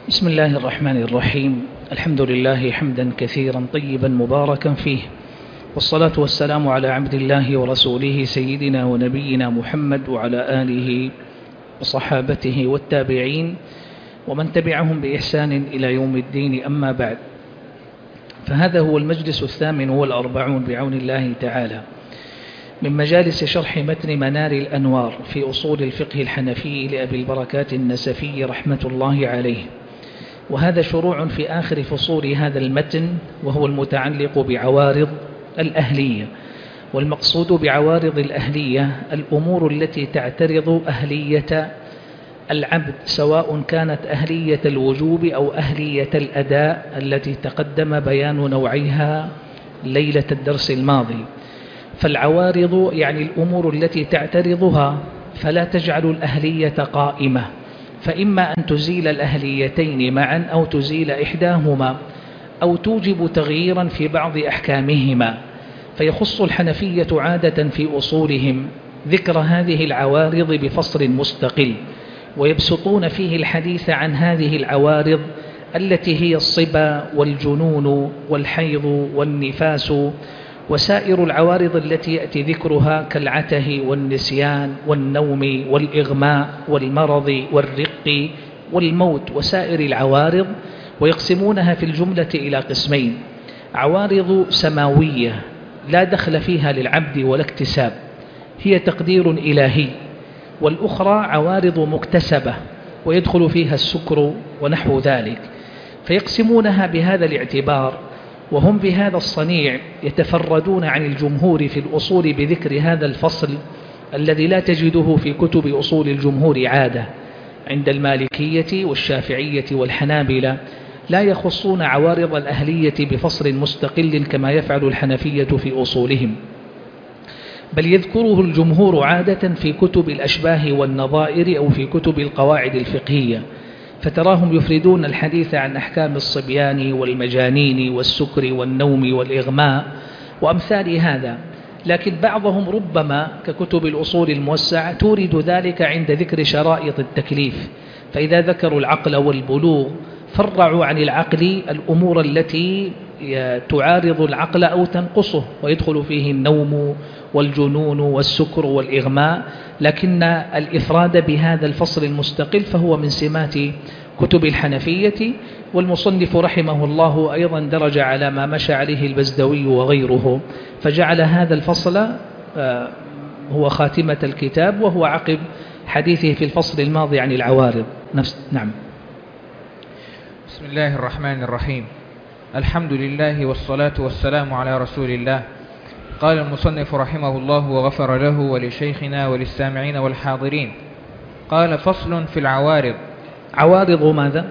بسم الله الرحمن الرحيم. الحمد لله حمدا كثيرا طيبا مباركا فيه، والصلاة والسلام على عبد الله ورسوله سيدنا ونبينا محمد وعلى آله وصحابته والتابعين ومن تبعهم بإحسان إلى يوم الدين. أما بعد، فهذا هو المجلس 48 بعون الله تعالى من مجالس شرح متن منار الأنوار في أصول الفقه الحنفي لأبي البركات النسفي رحمة الله عليه، وهذا شروع في آخر فصول هذا المتن، وهو المتعلق بعوارض الأهلية. والمقصود بعوارض الأهلية الأمور التي تعترض أهلية العبد، سواء كانت أهلية الوجوب أو أهلية الأداء التي تقدم بيان نوعيها ليلة الدرس الماضي. فالعوارض يعني الأمور التي تعترضها فلا تجعل الأهلية قائمة، فإما أن تزيل الأهليتين معا أو تزيل إحداهما أو توجب تغييرا في بعض أحكامهما. فيخص الحنفية عادة في أصولهم ذكر هذه العوارض بفصل مستقل، ويبسطون فيه الحديث عن هذه العوارض التي هي الصبا والجنون والحيض والنفاس وسائر العوارض التي يأتي ذكرها كالعته والنسيان والنوم والإغماء والمرض والرق والموت وسائر العوارض. ويقسمونها في الجملة إلى قسمين: عوارض سماوية لا دخل فيها للعبد ولا اكتساب، هي تقدير إلهي، والأخرى عوارض مكتسبة ويدخل فيها السكر ونحو ذلك. فيقسمونها بهذا الاعتبار، وهم بهذا الصنيع يتفردون عن الجمهور في الأصول بذكر هذا الفصل الذي لا تجده في كتب أصول الجمهور عادة. عند المالكية والشافعية والحنابلة لا يخصون عوارض الأهلية بفصل مستقل كما يفعل الحنفية في أصولهم، بل يذكره الجمهور عادة في كتب الأشباه والنظائر أو في كتب القواعد الفقهية، فتراهم يفردون الحديث عن أحكام الصبيان والمجانين والسكر والنوم والإغماء وأمثال هذا. لكن بعضهم ربما ككتب الأصول الموسعة تورد ذلك عند ذكر شرائط التكليف، فإذا ذكروا العقل والبلوغ فرعوا عن العقل الأمور التي تعارض العقل أو تنقصه، ويدخل فيه النوم والجنون والسكر والإغماء. لكن الإفراد بهذا الفصل المستقل فهو من سمات كتب الحنفية، والمصنف رحمه الله أيضا درج على ما مشى عليه البزدوي وغيره، فجعل هذا الفصل هو خاتمة الكتاب، وهو عقب حديثه في الفصل الماضي عن العوارض. نعم. بسم الله الرحمن الرحيم. الحمد لله والصلاة والسلام على رسول الله. قال المصنف رحمه الله وغفر له ولشيخنا وللسامعين والحاضرين. قال: فصل في العوارض. عوارض ماذا؟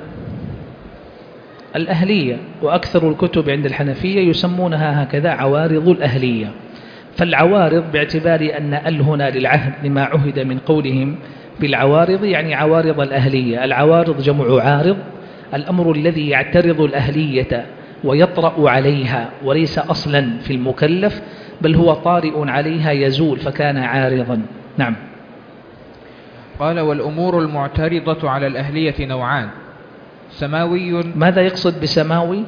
الأهلية، وأكثر الكتب عند الحنفية يسمونها هكذا، عوارض الأهلية. فالعوارض باعتبار أن هنا للعهد لما عهد من قولهم بالعوارض، يعني عوارض الأهلية. العوارض جمع عارض، الأمر الذي يعترض الأهلية ويطرأ عليها وليس أصلا في المكلف، بل هو طارئ عليها يزول فكان عارضا. نعم. قال: والأمور المعترضة على الأهلية نوعان: سماوي. ماذا يقصد بسماوي؟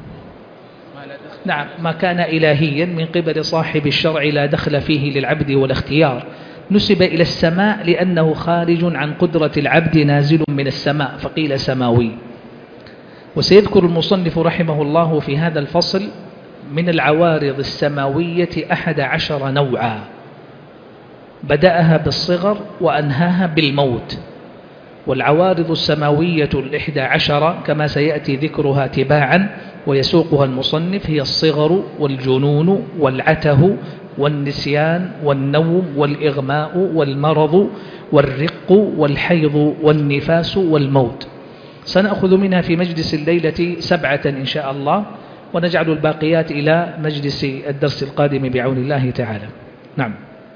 نعم، ما كان إلهيا من قبل صاحب الشرع لا دخل فيه للعبد ولا اختيار، نسب إلى السماء لأنه خارج عن قدرة العبد نازل من السماء فقيل سماوي. وسيذكر المصنف رحمه الله في هذا الفصل من العوارض السماوية 11 نوعا، بدأها بالصغر وأنهاها بالموت. والعوارض السماوية 11 كما سيأتي ذكرها تباعا ويسوقها المصنف هي الصغر والجنون والعته والنسيان والنوم والإغماء والمرض والرق والحيض والنفاس والموت. سنأخذ منها في مجلس الليلة 7 إن شاء الله، ونجعل الباقيات إلى مجلس الدرس القادم بعون الله تعالى. نعم.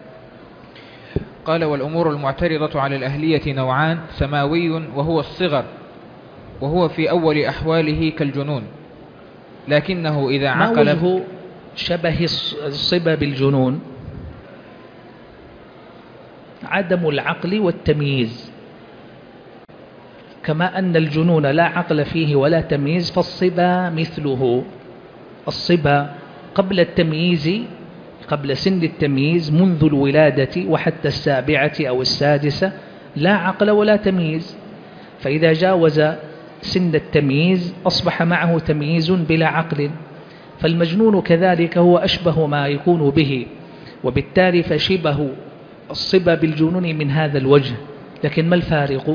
قال: والأمور المعترضة على الأهلية نوعان: سماوي وهو الصغر، وهو في أول أحواله كالجنون، لكنه إذا عقل. ما وجه شبه الصبا بالجنون؟ عدم العقل والتمييز. كما أن الجنون لا عقل فيه ولا تمييز، فالصبا مثله. الصبا قبل التمييز، قبل سن التمييز منذ الولادة وحتى السابعة أو السادسة لا عقل ولا تمييز، فإذا جاوز سن التمييز أصبح معه تمييز بلا عقل. فالمجنون كذلك هو أشبه ما يكون به، وبالتالي فشبه الصبا بالجنون من هذا الوجه. لكن ما الفارق؟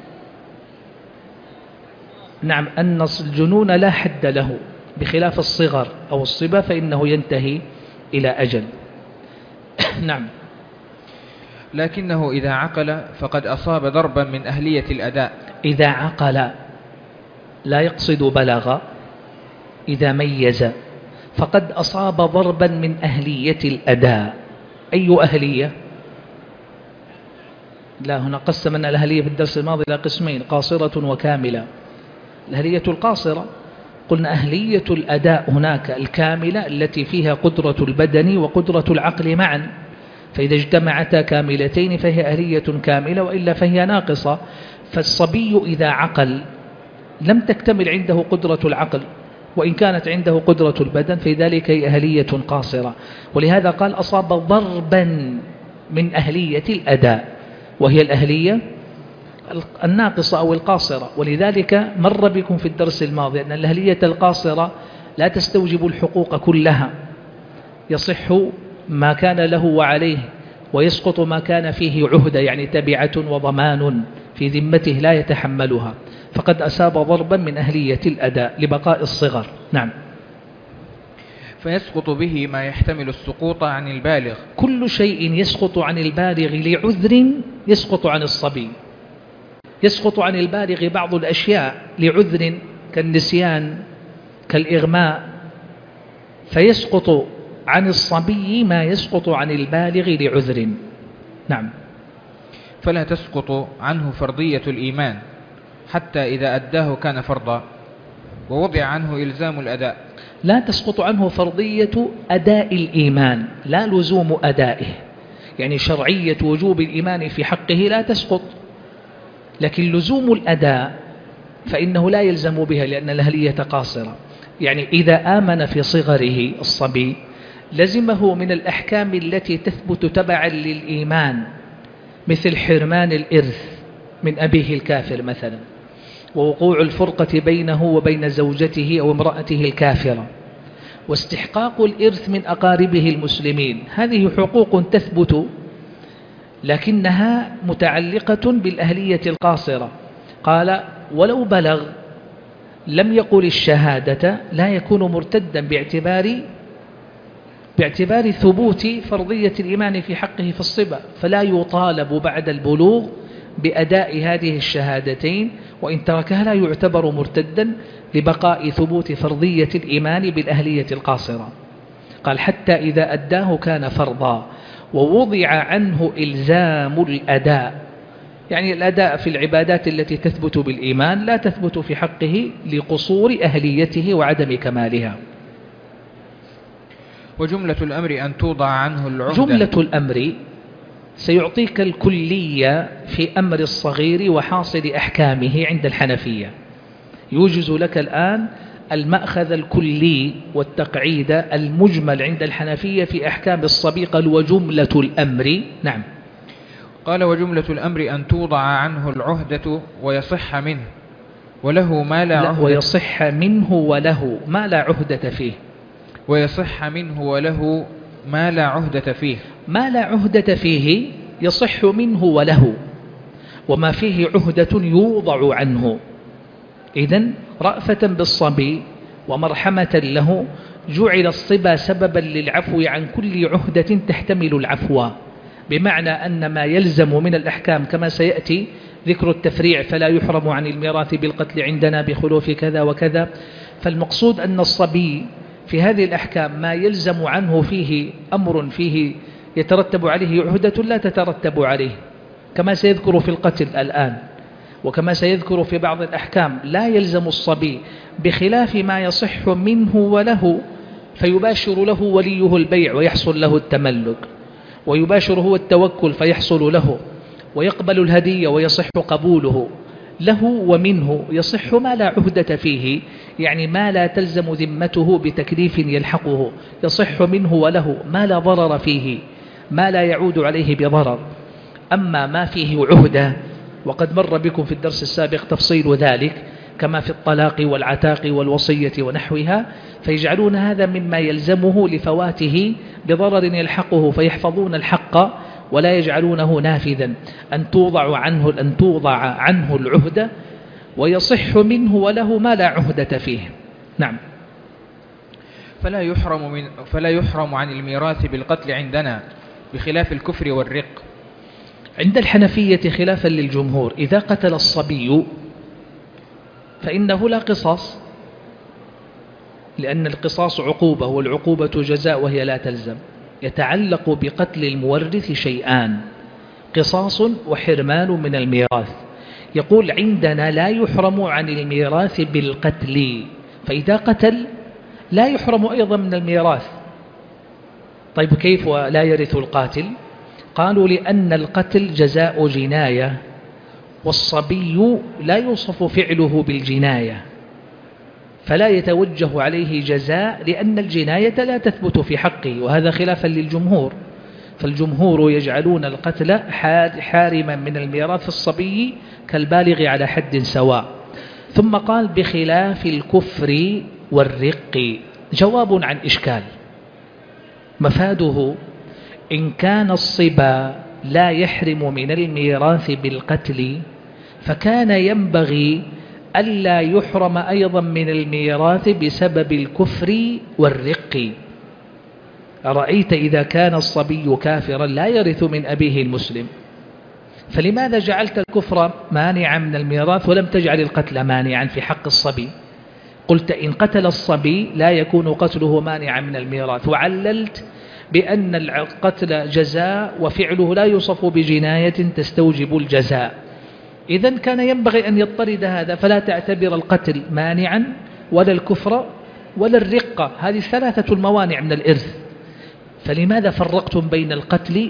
نعم، أن الجنون لا حد له، بخلاف الصغر أو الصبا فإنه ينتهي إلى أجل. نعم. لكنه إذا عقل فقد أصاب ضربا من أهلية الأداء. إذا عقل لا يقصد بلغ، إذا ميز فقد أصاب ضربا من أهلية الأداء. أي أهلية؟ لا، هنا قسمنا الأهلية في الدرس الماضي إلى قسمين، قاصرة وكاملة. الأهلية القاصرة قلنا أهلية الأداء هناك الكاملة التي فيها قدرة البدن وقدرة العقل معا، فإذا اجتمعتا كاملتين فهي أهلية كاملة، وإلا فهي ناقصة. فالصبي إذا عقل لم تكتمل عنده قدرة العقل، وإن كانت عنده قدرة البدن في ذلك هي أهلية قاصرة. ولهذا قال أصاب ضربا من أهلية الأداء، وهي الأهلية الناقصة أو القاصرة. ولذلك مر بكم في الدرس الماضي أن الأهلية القاصرة لا تستوجب الحقوق كلها، يصح ما كان له وعليه، ويسقط ما كان فيه عهدة، يعني تبعة وضمان في ذمته لا يتحملها. فقد أصاب ضربا من أهلية الأداء لبقاء الصغر. نعم. فيسقط به ما يحتمل السقوط عن البالغ. كل شيء يسقط عن البالغ لعذر يسقط عن الصبي. يسقط عن البالغ بعض الأشياء لعذر كالنسيان كالإغماء، فيسقط عن الصبي ما يسقط عن البالغ لعذر. نعم. فلا تسقط عنه فرضية الإيمان حتى إذا أداه كان فرضا ووضع عنه إلزام الأداء. لا تسقط عنه فرضية أداء الإيمان، لا لزوم أدائه، يعني شرعية وجوب الإيمان في حقه لا تسقط، لكن لزوم الأداء فإنه لا يلزم بها لأن الأهلية قاصرة. يعني إذا آمن في صغره الصبي لزمه من الأحكام التي تثبت تبعا للإيمان، مثل حرمان الإرث من أبيه الكافر مثلا، ووقوع الفرقة بينه وبين زوجته أو امرأته الكافرة، واستحقاق الإرث من أقاربه المسلمين. هذه حقوق تثبت، لكنها متعلقة بالأهلية القاصرة. قال ولو بلغ لم يقل الشهادة لا يكون مرتدا باعتبار ثبوت فرضية الإيمان في حقه في الصبا، فلا يطالب بعد البلوغ بأداء هذه الشهادتين، وإن تركها لا يعتبر مرتدا لبقاء ثبوت فرضية الإيمان بالأهلية القاصرة. قال حتى إذا أداه كان فرضا ووضع عنه إلزام الأداء، يعني الأداء في العبادات التي تثبت بالإيمان لا تثبت في حقه لقصور أهليته وعدم كمالها. وجملة الأمر أن توضع عنه العهدة. جملة الأمر سيعطيك الكلية في أمر الصغير وحاصل أحكامه عند الحنفية. يوجز لك الآن المأخذ الكلي والتقعيد المجمل عند الحنفية في أحكام الصبي. قال وجملة الأمر. نعم. قال وجملة الأمر أن توضع عنه العهدة ويصح منه وله ما لا عهدة. ويصح منه وله ما لا عهدة فيه. ويصح منه وله ما لا عهدة فيه. ما لا عهدة فيه يصح منه وله، وما فيه عهدة يوضع عنه. إذن رأفة بالصبي ومرحمة له جعل الصبا سببا للعفو عن كل عهدة تحتمل العفو، بمعنى أن ما يلزم من الأحكام كما سيأتي ذكر التفريع فلا يحرم عن الميراث بالقتل عندنا بخلوف كذا وكذا. فالمقصود أن الصبي في هذه الأحكام ما يلزم عنه فيه أمر فيه يترتب عليه عهدة لا تترتب عليه، كما سيذكر في القتل الآن، وكما سيذكر في بعض الأحكام لا يلزم الصبي، بخلاف ما يصح منه وله فيباشر له وليه البيع ويحصل له التملك، ويباشر هو التوكل فيحصل له، ويقبل الهدية ويصح قبوله. له ومنه يصح ما لا عهدة فيه، يعني ما لا تلزم ذمته بتكليف يلحقه، يصح منه وله ما لا ضرر فيه، ما لا يعود عليه بضرر. أما ما فيه عهدة، وقد مر بكم في الدرس السابق تفصيل ذلك، كما في الطلاق والعتاق والوصية ونحوها، فيجعلون هذا مما يلزمه لفواته بضرر يلحقه، فيحفظون الحق ولا يجعلونه نافذا، أن توضع عنه العهدة، ويصح منه وله ما لا عهدة فيه. نعم. فلا يحرم عن الميراث بالقتل عندنا، بخلاف الكفر والرق. عند الحنفية خلافا للجمهور، إذا قتل الصبي فإنه لا قصاص، لأن القصاص عقوبة، والعقوبة جزاء وهي لا تلزم. يتعلق بقتل المورث شيئان: قصاص وحرمان من الميراث. يقول عندنا لا يحرم عن الميراث بالقتل، فإذا قتل لا يحرم أيضا من الميراث. طيب كيف لا يرث القاتل؟ قالوا لأن القتل جزاء جناية، والصبي لا يوصف فعله بالجناية، فلا يتوجه عليه جزاء، لأن الجناية لا تثبت في حقه، وهذا خلافا للجمهور. فالجمهور يجعلون القتل حارما من الميراث الصبي كالبالغ على حد سواء. ثم قال بخلاف الكفر والرق. جواب عن إشكال، مفاده إن كان الصبا لا يحرم من الميراث بالقتل، فكان ينبغي ألا يحرم أيضا من الميراث بسبب الكفر والرق. أرأيت إذا كان الصبي كافرا لا يرث من أبيه المسلم، فلماذا جعلت الكفر مانعا من الميراث ولم تجعل القتل مانعا في حق الصبي؟ قلت إن قتل الصبي لا يكون قتله مانعا من الميراث، وعللت بأن القتل جزاء وفعله لا يوصف بجناية تستوجب الجزاء. إذن كان ينبغي أن يضطرد هذا، فلا تعتبر القتل مانعا ولا الكفر ولا الرقة، هذه الثلاثة الموانع من الإرث. فلماذا فرقتم بين القتل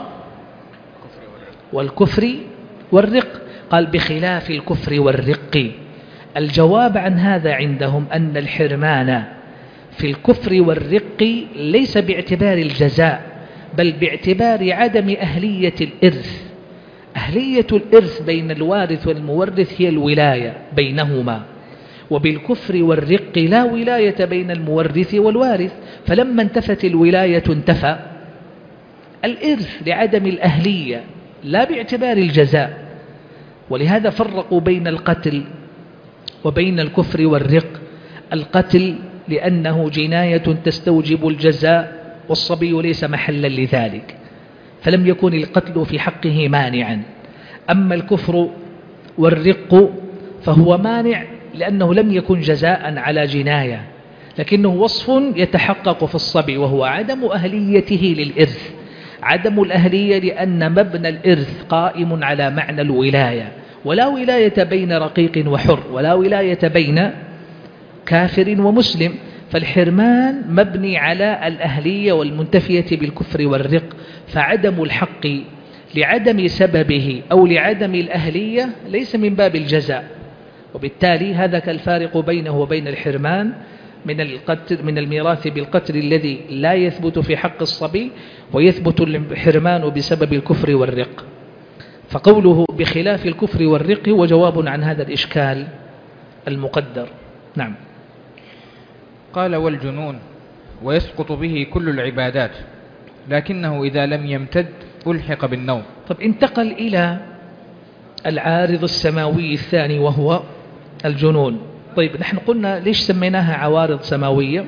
والكفر والرق؟ قال بخلاف الكفر والرق. الجواب عن هذا عندهم أن الحرمان في الكفر والرق ليس باعتبار الجزاء، بل باعتبار عدم أهلية الإرث. أهلية الإرث بين الوارث والمورث هي الولاية بينهما، وبالكفر والرق لا ولاية بين المورث والوارث، فلما انتفت الولاية انتفى الإرث لعدم الأهلية لا باعتبار الجزاء. ولهذا فرقوا بين القتل وبين الكفر والرق. القتل لأنه جناية تستوجب الجزاء، والصبي ليس محلا لذلك، فلم يكن القتل في حقه مانعا. أما الكفر والرق فهو مانع لأنه لم يكن جزاء على جناية، لكنه وصف يتحقق في الصبي، وهو عدم أهليته للإرث. عدم الأهلية لأن مبنى الإرث قائم على معنى الولاية، ولا ولاية بين رقيق وحر، ولا ولاية بين كافر ومسلم. فالحرمان مبني على الأهلية والمنتفية بالكفر والرق، فعدم الحق لعدم سببه أو لعدم الأهلية ليس من باب الجزاء. وبالتالي هذا كالفارق بينه وبين الحرمان من الميراث بالقتل الذي لا يثبت في حق الصبي، ويثبت الحرمان بسبب الكفر والرق. فقوله بخلاف الكفر والرق هو جواب عن هذا الإشكال المقدر. نعم. قال والجنون ويسقط به كل العبادات، لكنه إذا لم يمتد ألحق بالنوم. طب انتقل إلى العارض السماوي الثاني وهو الجنون. طيب نحن قلنا ليش سميناها عوارض سماوية؟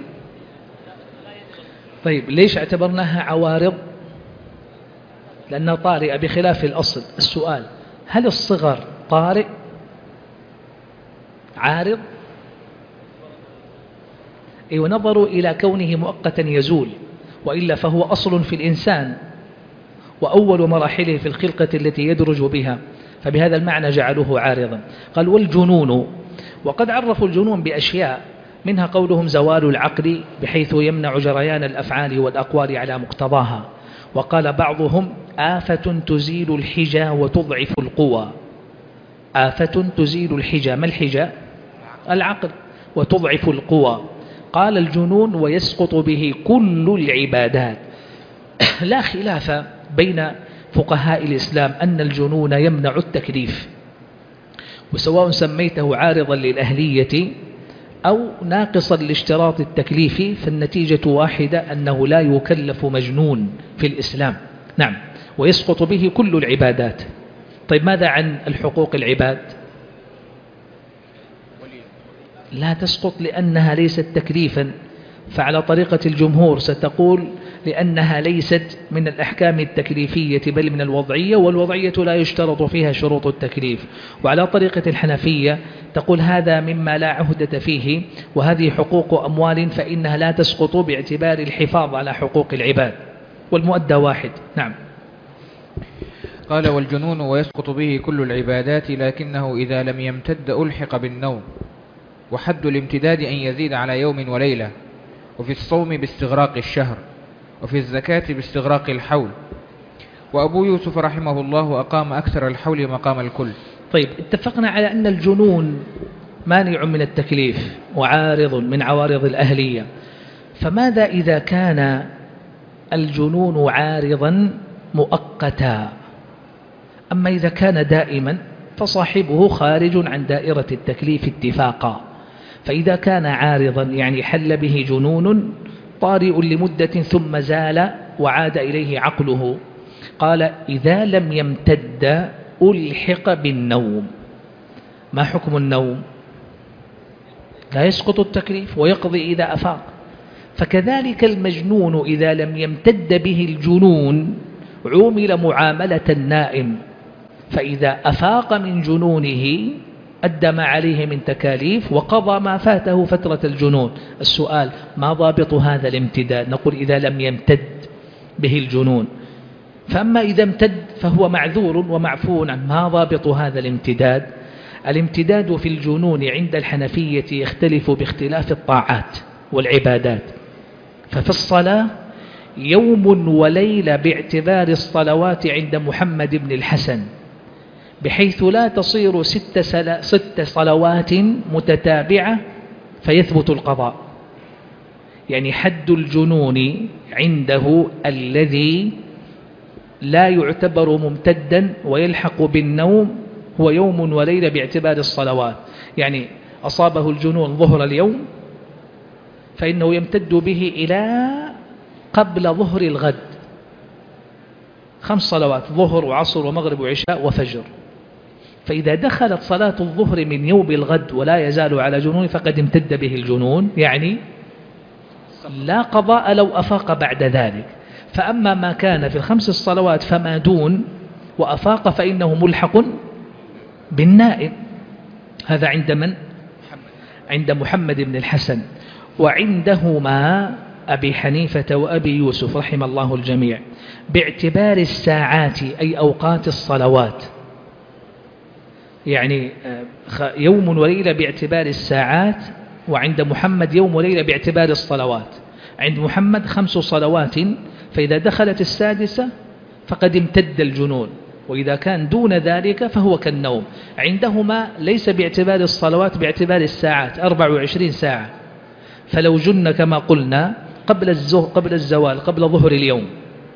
طيب ليش اعتبرناها عوارض؟ لأنها طارئة بخلاف الأصل. السؤال: هل الصغر طارئ عارض؟ ونظروا إلى كونه مؤقتا يزول، وإلا فهو أصل في الإنسان وأول مراحله في الخلقة التي يدرج بها، فبهذا المعنى جعلوه عارضا. قال والجنون، وقد عرفوا الجنون بأشياء، منها قولهم زوال العقل بحيث يمنع جريان الأفعال والأقوال على مقتضاها. وقال بعضهم آفة تزيل الحجى وتضعف القوى. آفة تزيل الحجى. ما الحجى؟ العقل، وتضعف القوى. قال الجنون ويسقط به كل العبادات. لا خلاف بين فقهاء الإسلام أن الجنون يمنع التكليف، وسواء سميته عارضا للأهلية أو ناقصا لاشتراط التكليف فالنتيجة واحدة، أنه لا يكلف مجنون في الإسلام. نعم، ويسقط به كل العبادات. طيب ماذا عن الحقوق العباد؟ لا تسقط لأنها ليست تكليفا، فعلى طريقة الجمهور ستقول لأنها ليست من الأحكام التكليفية بل من الوضعية، والوضعية لا يشترط فيها شروط التكليف. وعلى طريقة الحنفية تقول هذا مما لا عهدة فيه، وهذه حقوق أموال فإنها لا تسقط باعتبار الحفاظ على حقوق العباد، والمؤدى واحد. نعم. قال والجنون ويسقط به كل العبادات، لكنه إذا لم يمتد ألحق بالنوم، وحد الامتداد أن يزيد على يوم وليلة، وفي الصوم باستغراق الشهر، وفي الزكاة باستغراق الحول. وأبو يوسف رحمه الله أقام أكثر الحول مقام الكل. طيب، اتفقنا على أن الجنون مانع من التكليف وعارض من عوارض الأهلية، فماذا إذا كان الجنون عارضا مؤقتا؟ أما إذا كان دائما فصاحبه خارج عن دائرة التكليف اتفاقا. فإذا كان عارضا يعني حل به جنون طارئ لمدة ثم زال وعاد إليه عقله، قال إذا لم يمتد ألحق بالنوم. ما حكم النوم؟ لا يسقط التكليف ويقضي إذا أفاق. فكذلك المجنون إذا لم يمتد به الجنون عومل معاملة النائم، فإذا أفاق من جنونه أدى ما عليه من تكاليف وقضى ما فاته فترة الجنون. السؤال ما ضابط هذا الامتداد؟ نقول إذا لم يمتد به الجنون. فأما إذا امتد فهو معذور ومعفو عنه. ما ضابط هذا الامتداد؟ الامتداد في الجنون عند الحنفية يختلف باختلاف الطاعات والعبادات. ففي الصلاة يوم وليلة باعتبار الصلوات عند محمد بن الحسن، بحيث لا تصير ست صلوات متتابعة فيثبت القضاء. يعني حد الجنون عنده الذي لا يعتبر ممتدا ويلحق بالنوم هو يوم وليلة باعتبار الصلوات. يعني أصابه الجنون ظهر اليوم فإنه يمتد به إلى قبل ظهر الغد، 5 صلوات: ظهر وعصر ومغرب وعشاء وفجر. فإذا دخلت صلاة الظهر من يوم الغد ولا يزال على جنون فقد امتد به الجنون، يعني لا قضاء لو أفاق بعد ذلك. فأما ما كان في ال5 الصلوات فما دون وأفاق فإنه ملحق بالنائم. هذا عند من؟ عند محمد بن الحسن. وعندهما أبي حنيفة وأبي يوسف رحم الله الجميع باعتبار الساعات أي أوقات الصلوات، يعني يوم وليلة باعتبار الساعات، وعند محمد يوم وليلة باعتبار الصلوات. عند محمد 5 صلوات، فإذا دخلت السادسة فقد امتد الجنون، وإذا كان دون ذلك فهو كالنوم. عندهما ليس باعتبار الصلوات، باعتبار الساعات، 24 ساعة. فلو جن كما قلنا قبل الزوال، قبل ظهر اليوم،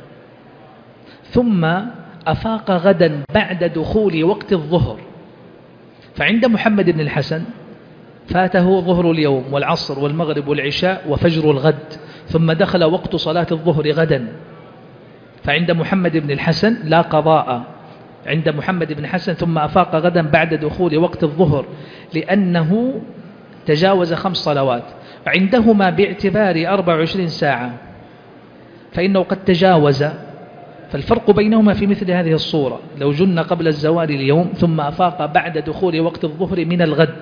ثم أفاق غدا بعد دخول وقت الظهر، فعند محمد بن الحسن فاته ظهر اليوم والعصر والمغرب والعشاء وفجر الغد، ثم دخل وقت صلاة الظهر غدا، فعند محمد بن الحسن لا قضاء عند محمد بن الحسن، ثم أفاق غدا بعد دخول وقت الظهر لأنه تجاوز 5 صلوات. عندهما باعتبار 24 ساعة فإنه قد تجاوز. فالفرق بينهما في مثل هذه الصورة: لو جن قبل الزوال اليوم ثم أفاق بعد دخول وقت الظهر من الغد،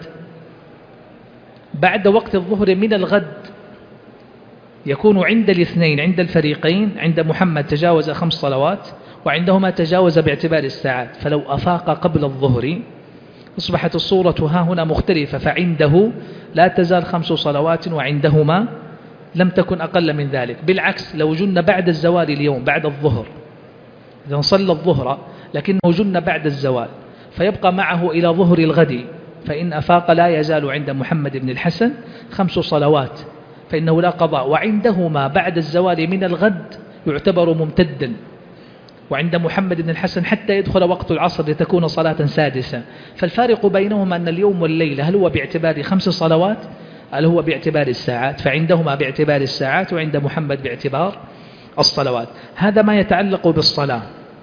بعد وقت الظهر من الغد يكون عند الاثنين، عند الفريقين، عند محمد تجاوز 5 صلوات وعندهما تجاوز باعتبار الساعات. فلو أفاق قبل الظهر أصبحت الصورة ها هنا مختلفة، فعنده لا تزال 5 صلوات وعندهما لم تكن أقل من ذلك. بالعكس لو جن بعد الزوال اليوم بعد الظهر، إذا صلى الظهر لكنه جن بعد الزوال، فيبقى معه إلى ظهر الغد، فإن أفاق لا يزال عند محمد بن الحسن 5 صلوات، فإنه لا قضاء، وعندهما بعد الزوال من الغد يعتبر ممتدا، وعند محمد بن الحسن حتى يدخل وقت العصر لتكون صلاة سادسة. فالفارق بينهما أن اليوم والليلة هل هو باعتبار 5 صلوات هل هو باعتبار الساعات، فعندهما باعتبار الساعات وعند محمد باعتبار الصلوات. هذا ما يتعلق بالصلاة.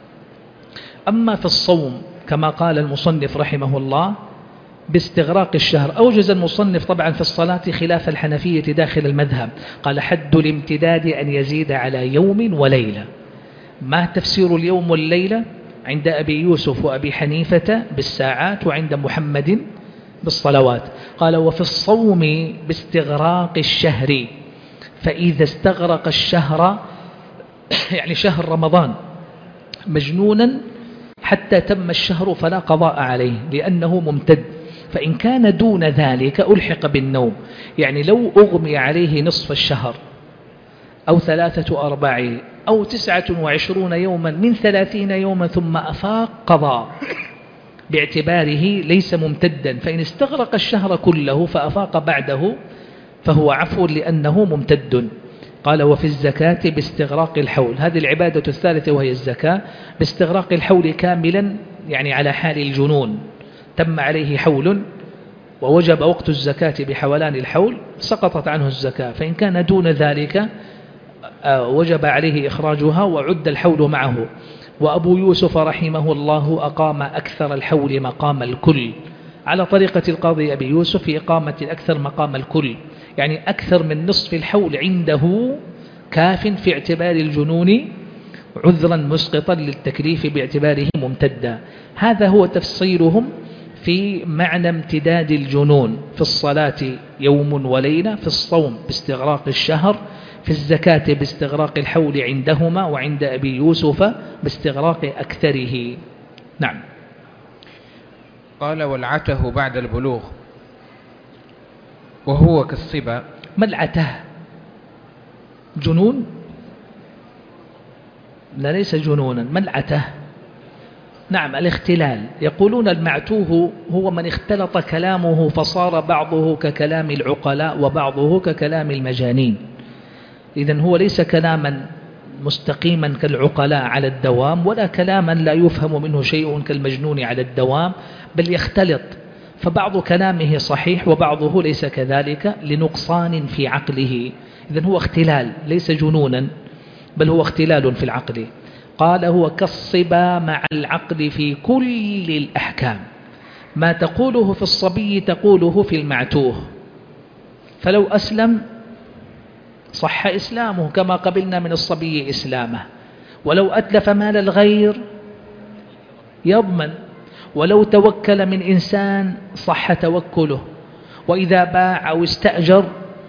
أما في الصوم كما قال المصنف رحمه الله باستغراق الشهر، أوجز المصنف طبعا في الصلاة خلاف الحنفية داخل المذهب، قال حد الامتداد أن يزيد على يوم وليلة. ما تفسير اليوم والليلة؟ عند أبي يوسف وأبي حنيفة بالساعات، وعند محمد بالصلوات. قال وفي الصوم باستغراق الشهر، فإذا استغرق الشهر يعني شهر رمضان مجنونا حتى تم الشهر فلا قضاء عليه لأنه ممتد. فإن كان دون ذلك ألحق بالنوم، يعني لو أغمي عليه نصف الشهر أو 3/4 أو 29 يوما من 30 يوما ثم أفاق قضاء باعتباره ليس ممتدا. فإن استغرق الشهر كله فأفاق بعده فهو عفو لأنه ممتد. قال وفي الزكاة باستغراق الحول، هذه العبادة الثالثة وهي الزكاة، باستغراق الحول كاملا، يعني على حال الجنون تم عليه حول ووجب وقت الزكاة بحولان الحول سقطت عنه الزكاة. فإن كان دون ذلك وجب عليه إخراجها وعد الحول معه. وأبو يوسف رحمه الله أقام أكثر الحول مقام الكل، على طريقة القاضي أبي يوسف في إقامة الأكثر مقام الكل، يعني أكثر من نصف الحول عنده كاف في اعتبار الجنون عذرا مسقطا للتكليف باعتباره ممتدا. هذا هو تفصيلهم في معنى امتداد الجنون. في الصلاة يوم وليلة، في الصوم باستغراق الشهر، في الزكاة باستغراق الحول عندهما، وعند أبي يوسف باستغراق أكثره. نعم. قال والعته بعد البلوغ وهو كالصبا. ما العته؟ جنون؟ لا ليس جنونا. ما العته؟ نعم الاختلال. يقولون المعتوه هو من اختلط كلامه فصار بعضه ككلام العقلاء وبعضه ككلام المجانين. إذن هو ليس كلاما مستقيما كالعقلاء على الدوام، ولا كلاما لا يفهم منه شيء كالمجنون على الدوام، بل يختلط، فبعض كلامه صحيح وبعضه ليس كذلك لنقصان في عقله. إذن هو اختلال ليس جنونا، بل هو اختلال في العقل. قال هو كالصبا مع العقل في كل الأحكام، ما تقوله في الصبي تقوله في المعتوه. فلو أسلم صح إسلامه كما قبلنا من الصبي إسلامه، ولو أتلف مال الغير يضمن، ولو توكل من إنسان صح توكله، وإذا باع أو استأجر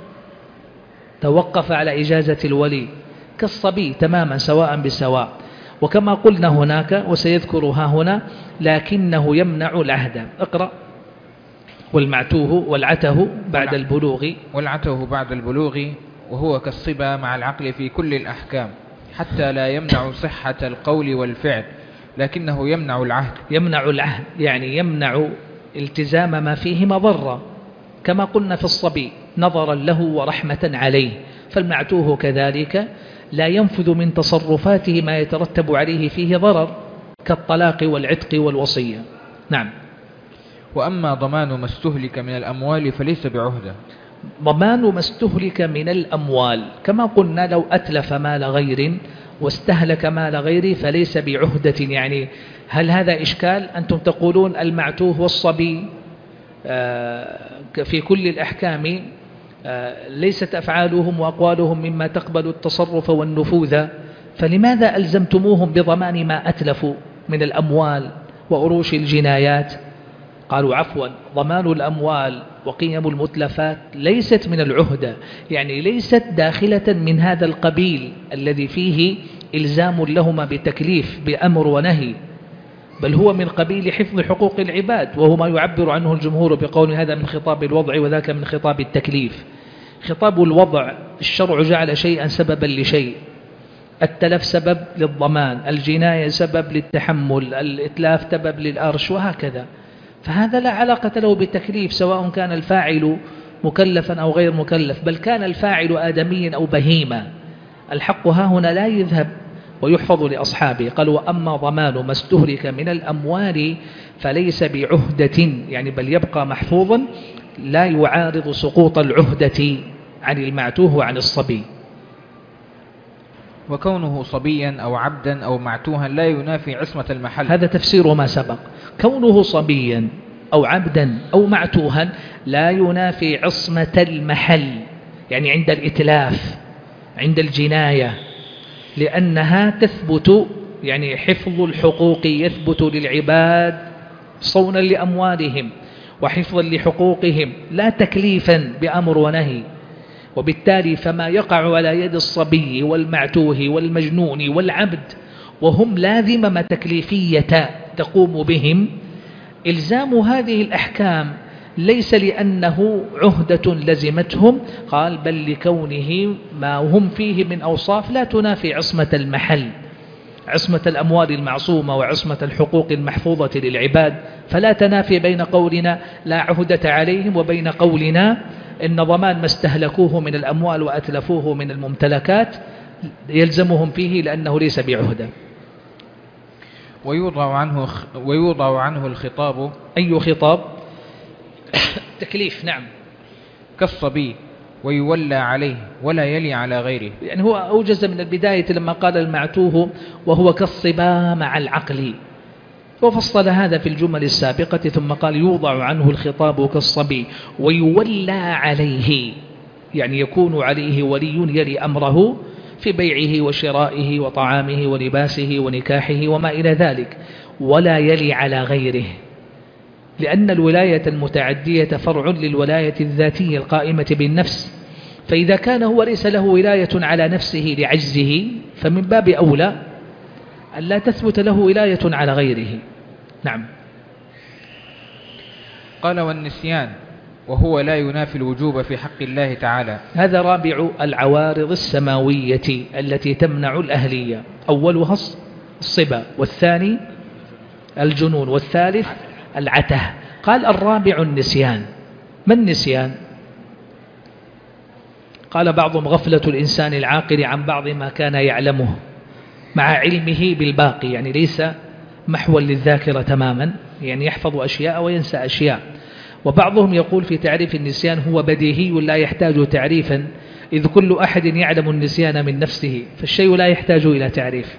توقف على إجازة الولي، كالصبي تماما سواء بسواء. وكما قلنا هناك وسيذكرها هنا لكنه يمنع العهد. اقرأ. والمعتوه والعته بعد البلوغ. والعته بعد البلوغ وهو كالصبا مع العقل في كل الأحكام، حتى لا يمنع صحة القول والفعل لكنه يمنع العهد. يمنع العهد يعني يمنع التزام ما فيه مضرة، كما قلنا في الصبي نظرا له ورحمة عليه. فالمعتوه كذلك لا ينفذ من تصرفاته ما يترتب عليه فيه ضرر كالطلاق والعتق والوصية. نعم. وأما ضمان ما استهلك من الأموال فليس بعهدة. ضمان ما استهلك من الأموال كما قلنا لو أتلف مال غير واستهلك مال غيره فليس بعهدة. يعني هل هذا إشكال؟ أنتم تقولون المعتوه والصبي في كل الأحكام ليست أفعالهم وأقوالهم مما تقبل التصرف والنفوذ، فلماذا ألزمتموهم بضمان ما أتلفوا من الأموال وأروش الجنايات؟ قالوا عفوا ضمان الأموال وقيم المتلفات ليست من العهدة، يعني ليست داخلة من هذا القبيل الذي فيه إلزام لهما بتكليف بأمر ونهي، بل هو من قبيل حفظ حقوق العباد، وهو ما يعبر عنه الجمهور بقول هذا من خطاب الوضع وذاك من خطاب التكليف. خطاب الوضع الشرع جعل شيئا سببا لشيء، التلف سبب للضمان، الجناية سبب للتحمل، الإتلاف سبب للأرش، وهكذا. فهذا لا علاقة له بالتكليف، سواء كان الفاعل مكلفا أو غير مكلف، بل كان الفاعل آدميا أو بهيما. الحق ها هنا لا يذهب ويحفظ لأصحابه. قال: وأما ضمان ما استهلك من الأموال فليس بعهدة، يعني بل يبقى محفوظا، لا يعارض سقوط العهدة عن المعتوه وعن الصبي. وكونه صبيا أو عبدا أو معتوها لا ينافي عصمة المحل. هذا تفسير ما سبق. كونه صبيا أو عبدا أو معتوها لا ينافي عصمة المحل، يعني عند الإتلاف، عند الجناية، لأنها تثبت، يعني حفظ الحقوق يثبت للعباد صونا لأموالهم وحفظا لحقوقهم، لا تكليفا بأمر ونهي. وبالتالي فما يقع على يد الصبي والمعتوه والمجنون والعبد وهم لا ذمم تكليفية تقوم بهم، إلزام هذه الأحكام ليس لأنه عهدة لزمتهم، قال: بل لكونه ما هم فيه من أوصاف لا تنافي عصمة المحل، عصمة الأموال المعصومة وعصمة الحقوق المحفوظة للعباد، فلا تنافي بين قولنا لا عهدة عليهم وبين قولنا إن ضمان ما استهلكوه من الأموال وأتلفوه من الممتلكات يلزمهم فيه لأنه ليس بعهدة. ويوضع عنه الخطاب. أي خطاب؟ تكليف، نعم. كالصبي ويولى عليه ولا يلي على غيره. يعني هو أوجز من البداية لما قال المعتوه وهو كالصبا مع العقل، وفصل هذا في الجمل السابقة، ثم قال: يوضع عنه الخطاب كالصبي ويولى عليه، يعني يكون عليه ولي يلي أمره في بيعه وشرائه وطعامه ولباسه ونكاحه وما إلى ذلك، ولا يلي على غيره، لأن الولاية المتعدية فرع للولاية الذاتية القائمة بالنفس، فإذا كان هو ليس له ولاية على نفسه لعجزه فمن باب أولى أن لا تثبت له ولاية على غيره. نعم. قال: والنسيان وهو لا ينافي الوجوب في حق الله تعالى. هذا رابع العوارض السماوية التي تمنع الأهلية. أولها الصبا، والثاني الجنون، والثالث العته. قال: الرابع النسيان. ما النسيان؟ قال بعضهم: غفلة الإنسان العاقل عن بعض ما كان يعلمه مع علمه بالباقي، يعني ليس محوا للذاكرة تماما، يعني يحفظ أشياء وينسى أشياء. وبعضهم يقول في تعريف النسيان: هو بديهي لا يحتاج تعريفا، إذ كل أحد يعلم النسيان من نفسه، فالشيء لا يحتاج إلى تعريف.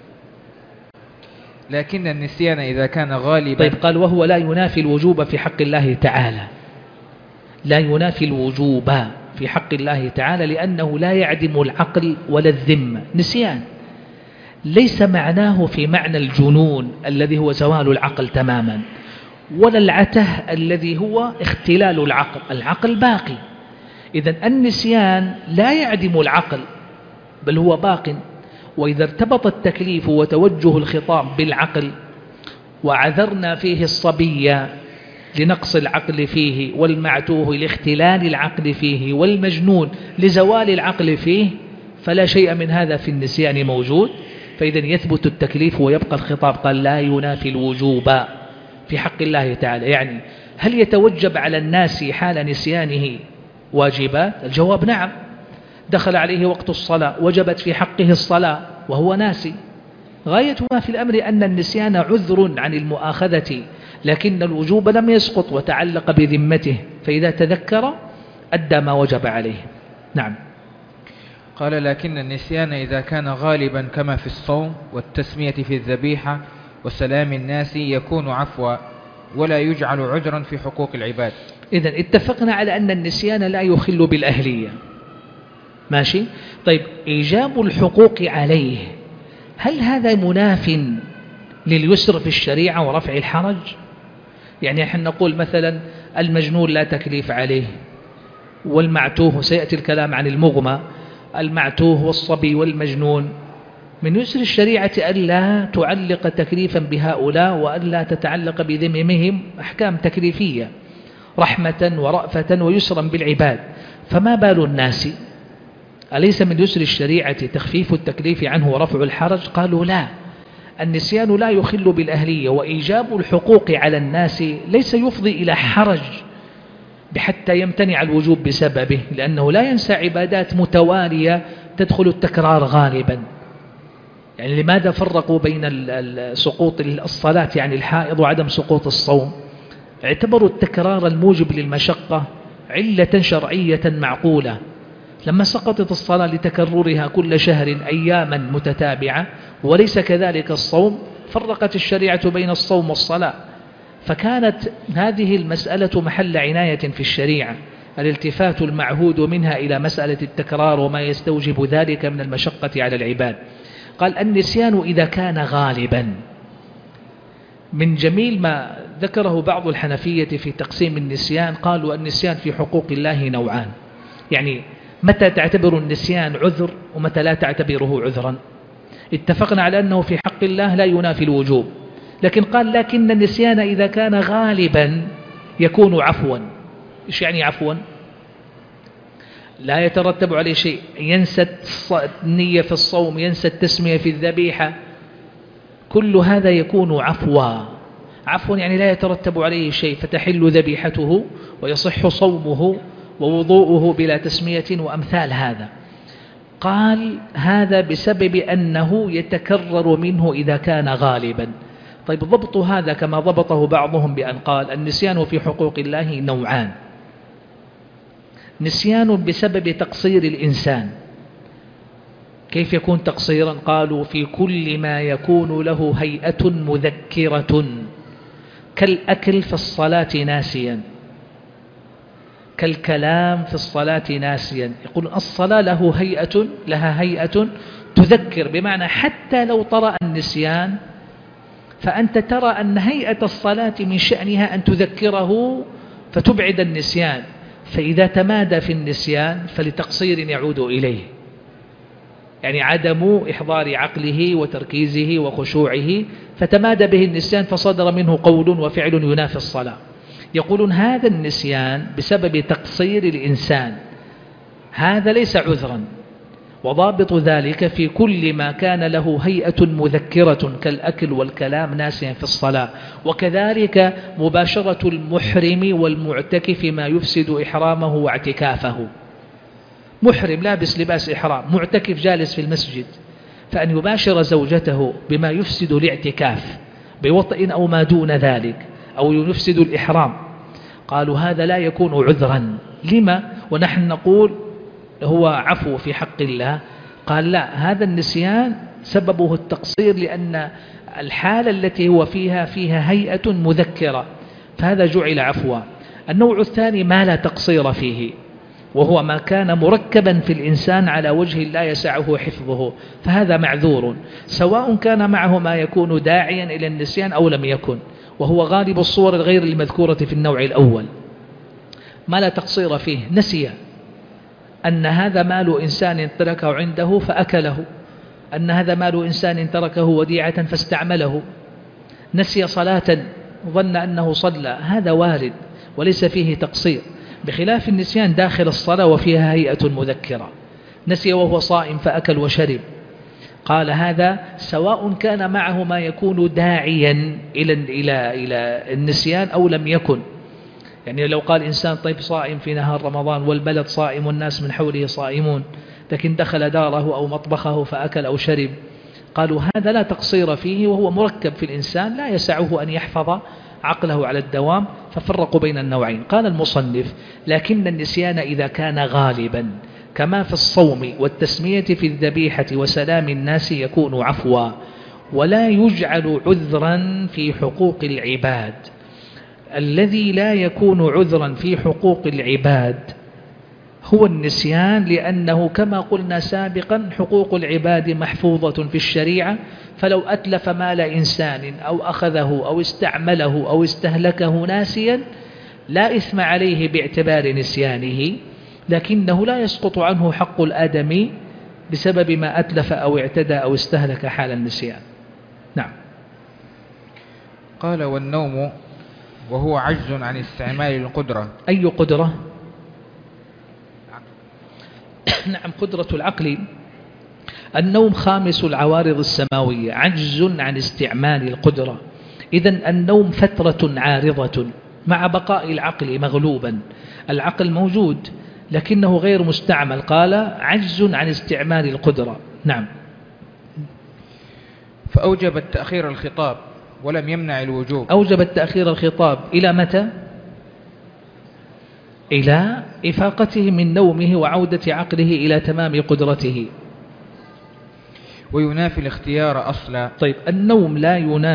لكن النسيان إذا كان غالبا. طيب، قال: وهو لا ينافي الوجوب في حق الله تعالى، لا ينافي الوجوب في حق الله تعالى، لأنه لا يعدم العقل ولا الذمة. نسيان ليس معناه في معنى الجنون الذي هو زوال العقل تماما، ولا العته الذي هو اختلال العقل، العقل باقي. إذن النسيان لا يعدم العقل بل هو باق. وإذا ارتبط التكليف وتوجه الخطاب بالعقل وعذرنا فيه الصبي لنقص العقل فيه، والمعتوه لاختلال العقل فيه، والمجنون لزوال العقل فيه، فلا شيء من هذا في النسيان موجود، فإذا يثبت التكليف ويبقى الخطاب. قال: لا ينافي الوجوب في حق الله تعالى. يعني هل يتوجب على الناس حال نسيانه واجبات؟ الجواب نعم. دخل عليه وقت الصلاة وجبت في حقه الصلاة وهو ناسي. غاية ما في الأمر أن النسيان عذر عن المؤاخذة، لكن الوجوب لم يسقط وتعلق بذمته، فإذا تذكر أدى ما وجب عليه. نعم. قال: لكن النسيان إذا كان غالبا كما في الصوم والتسمية في الذبيحة وسلام الناس يكون عفوا ولا يجعل عذرا في حقوق العباد. إذن اتفقنا على أن النسيان لا يخل بالأهلية، ماشي. طيب، إيجاب الحقوق عليه، هل هذا مناف لليسر في الشريعة ورفع الحرج؟ يعني نحن نقول مثلا المجنون لا تكليف عليه، والمعتوه سيأتي الكلام عن المغمى، المعتوه والصبي والمجنون من يسر الشريعة ألا تعلق تكليفا بهؤلاء وألا تتعلق بذممهم أحكام تكليفية رحمة ورأفة ويسرا بالعباد. فما بال الناس أليس من يسر الشريعة تخفيف التكليف عنه ورفع الحرج؟ قالوا لا، النسيان لا يخل بالأهلية، وإيجاب الحقوق على الناس ليس يفضي إلى حرج بحتى يمتنع الوجوب بسببه، لأنه لا ينسى عبادات متوالية تدخل التكرار غالبا. يعني لماذا فرقوا بين سقوط الصلاة يعني الحائض وعدم سقوط الصوم؟ اعتبروا التكرار الموجب للمشقة علة شرعية معقولة. لما سقطت الصلاة لتكررها كل شهر أياما متتابعة وليس كذلك الصوم، فرقت الشريعة بين الصوم والصلاة، فكانت هذه المسألة محل عناية في الشريعة، الالتفات المعهود منها إلى مسألة التكرار وما يستوجب ذلك من المشقة على العباد. قال النسيان إذا كان غالبا. من جميل ما ذكره بعض الحنفية في تقسيم النسيان، قالوا النسيان في حقوق الله نوعان، يعني متى تعتبر النسيان عذر ومتى لا تعتبره عذرا. اتفقنا على أنه في حق الله لا ينافي الوجوب، لكن قال لكن النسيان إذا كان غالبا يكون عفوا. إيش يعني عفوا؟ لا يترتب عليه شيء، ينسى النية في الصوم، ينسى التسمية في الذبيحة، كل هذا يكون عفوا. عفوا يعني لا يترتب عليه شيء، فتحل ذبيحته ويصح صومه ووضوءه بلا تسمية وأمثال هذا. قال هذا بسبب أنه يتكرر منه إذا كان غالبا. طيب ضبط هذا كما ضبطه بعضهم بأن قال النسيان في حقوق الله نوعان: نسيان بسبب تقصير الإنسان. كيف يكون تقصيرا؟ قالوا في كل ما يكون له هيئة مذكرة، كالأكل في الصلاة ناسيا، كالكلام في الصلاة ناسيا. يقول الصلاة لها هيئة تذكر، بمعنى حتى لو طرأ النسيان فأنت ترى أن هيئة الصلاة من شأنها أن تذكره فتبعد النسيان، فإذا تمادى في النسيان فلتقصير يعود إليه، يعني عدم إحضار عقله وتركيزه وخشوعه، فتمادى به النسيان فصدر منه قول وفعل ينافي الصلاة. يقولون هذا النسيان بسبب تقصير الإنسان، هذا ليس عذرا، وضابط ذلك في كل ما كان له هيئة مذكرة كالأكل والكلام ناسيا في الصلاة. وكذلك مباشرة المحرم والمعتكف ما يفسد إحرامه واعتكافه. محرم لابس لباس إحرام، معتكف جالس في المسجد، فأن يباشر زوجته بما يفسد الاعتكاف بوطئ أو ما دون ذلك أو يفسد الإحرام، قالوا هذا لا يكون عذرا. لما؟ ونحن نقول هو عفو في حق الله. قال لا، هذا النسيان سببه التقصير، لأن الحالة التي هو فيها هيئة مذكرة، فهذا جعل عفوا. النوع الثاني ما لا تقصير فيه، وهو ما كان مركبا في الإنسان على وجه لا يسعه حفظه، فهذا معذور، سواء كان معه ما يكون داعيا إلى النسيان أو لم يكن، وهو غالب الصور الغير المذكورة في النوع الأول. ما لا تقصير فيه: نسي أن هذا مال إنسان تركه عنده فأكله، أن هذا مال إنسان تركه وديعة فاستعمله، نسي صلاة ظن أنه صلى، هذا وارد وليس فيه تقصير، بخلاف النسيان داخل الصلاة وفيها هيئة مذكرة. نسي وهو صائم فأكل وشرب، قال هذا سواء كان معه ما يكون داعيا إلى النسيان أو لم يكن. يعني لو قال إنسان طيب صائم في نهار رمضان والبلد صائم والناس من حوله صائمون، لكن دخل داره أو مطبخه فأكل أو شرب، قالوا هذا لا تقصير فيه، وهو مركب في الإنسان لا يسعه أن يحفظ عقله على الدوام، ففرقوا بين النوعين. قال المصنف: لكن النسيان إذا كان غالبا كما في الصوم والتسمية في الذبيحة وسلام الناس يكون عفوا، ولا يجعل عذرا في حقوق العباد. الذي لا يكون عذرا في حقوق العباد هو النسيان، لأنه كما قلنا سابقا حقوق العباد محفوظة في الشريعة، فلو أتلف مال إنسان أو أخذه أو استعمله أو استهلكه ناسيا لا إثم عليه باعتبار نسيانه، لكنه لا يسقط عنه حق الآدمي بسبب ما أتلف أو اعتدى أو استهلك حال النسيان. نعم. قال: والنوم وهو عجز عن استعمال القدرة. أي قدرة؟ نعم، قدرة العقل. النوم خامس العوارض السماوية، عجز عن استعمال القدرة. إذن النوم فترة عارضة مع بقاء العقل مغلوبا. العقل موجود لكنه غير مستعمل، قال عجز عن استعمال القدرة. نعم. فأوجب التأخير الخطاب ولم يمنع الوجوب. أوجب التأخير الخطاب إلى متى؟ إلى إفاقته من نومه وعودة عقله إلى تمام قدرته. وينافي الاختيار أصلا. طيب، النوم لا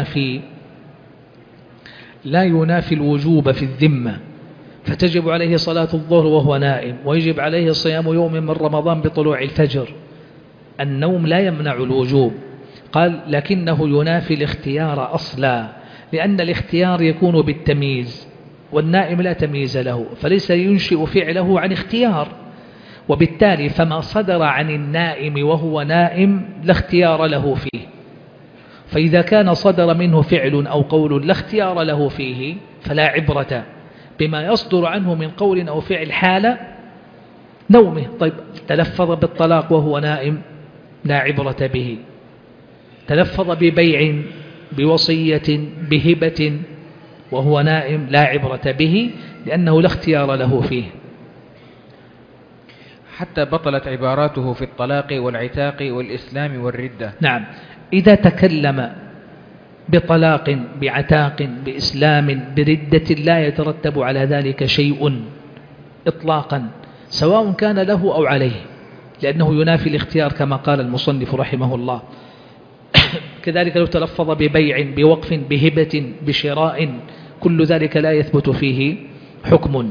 ينافي الوجوب في الذمة، فتجب عليه صلاة الظهر وهو نائم، ويجب عليه صيام يوم من رمضان بطلوع الفجر. النوم لا يمنع الوجوب، قال لكنه ينافي الاختيار أصلا، لأن الاختيار يكون بالتمييز والنائم لا تمييز له، فليس ينشئ فعله عن اختيار، وبالتالي فما صدر عن النائم وهو نائم لا اختيار له فيه. فإذا كان صدر منه فعل أو قول لا اختيار له فيه فلا عبرة بما يصدر عنه من قول أو فعل حال نومه. طيب، تلفظ بالطلاق وهو نائم لا عبرة به، تلفظ ببيع، بوصية، بهبة وهو نائم لا عبرة به، لأنه لا اختيار له فيه. حتى بطلت عباراته في الطلاق والعتاق والإسلام والردة. نعم، إذا تكلم بطلاق، بعتاق، بإسلام، بردة لا يترتب على ذلك شيء إطلاقا، سواء كان له أو عليه، لأنه ينافي الاختيار كما قال المصنف رحمه الله. كذلك لو تلفظ ببيع، بوقف، بهبة، بشراء، كل ذلك لا يثبت فيه حكم.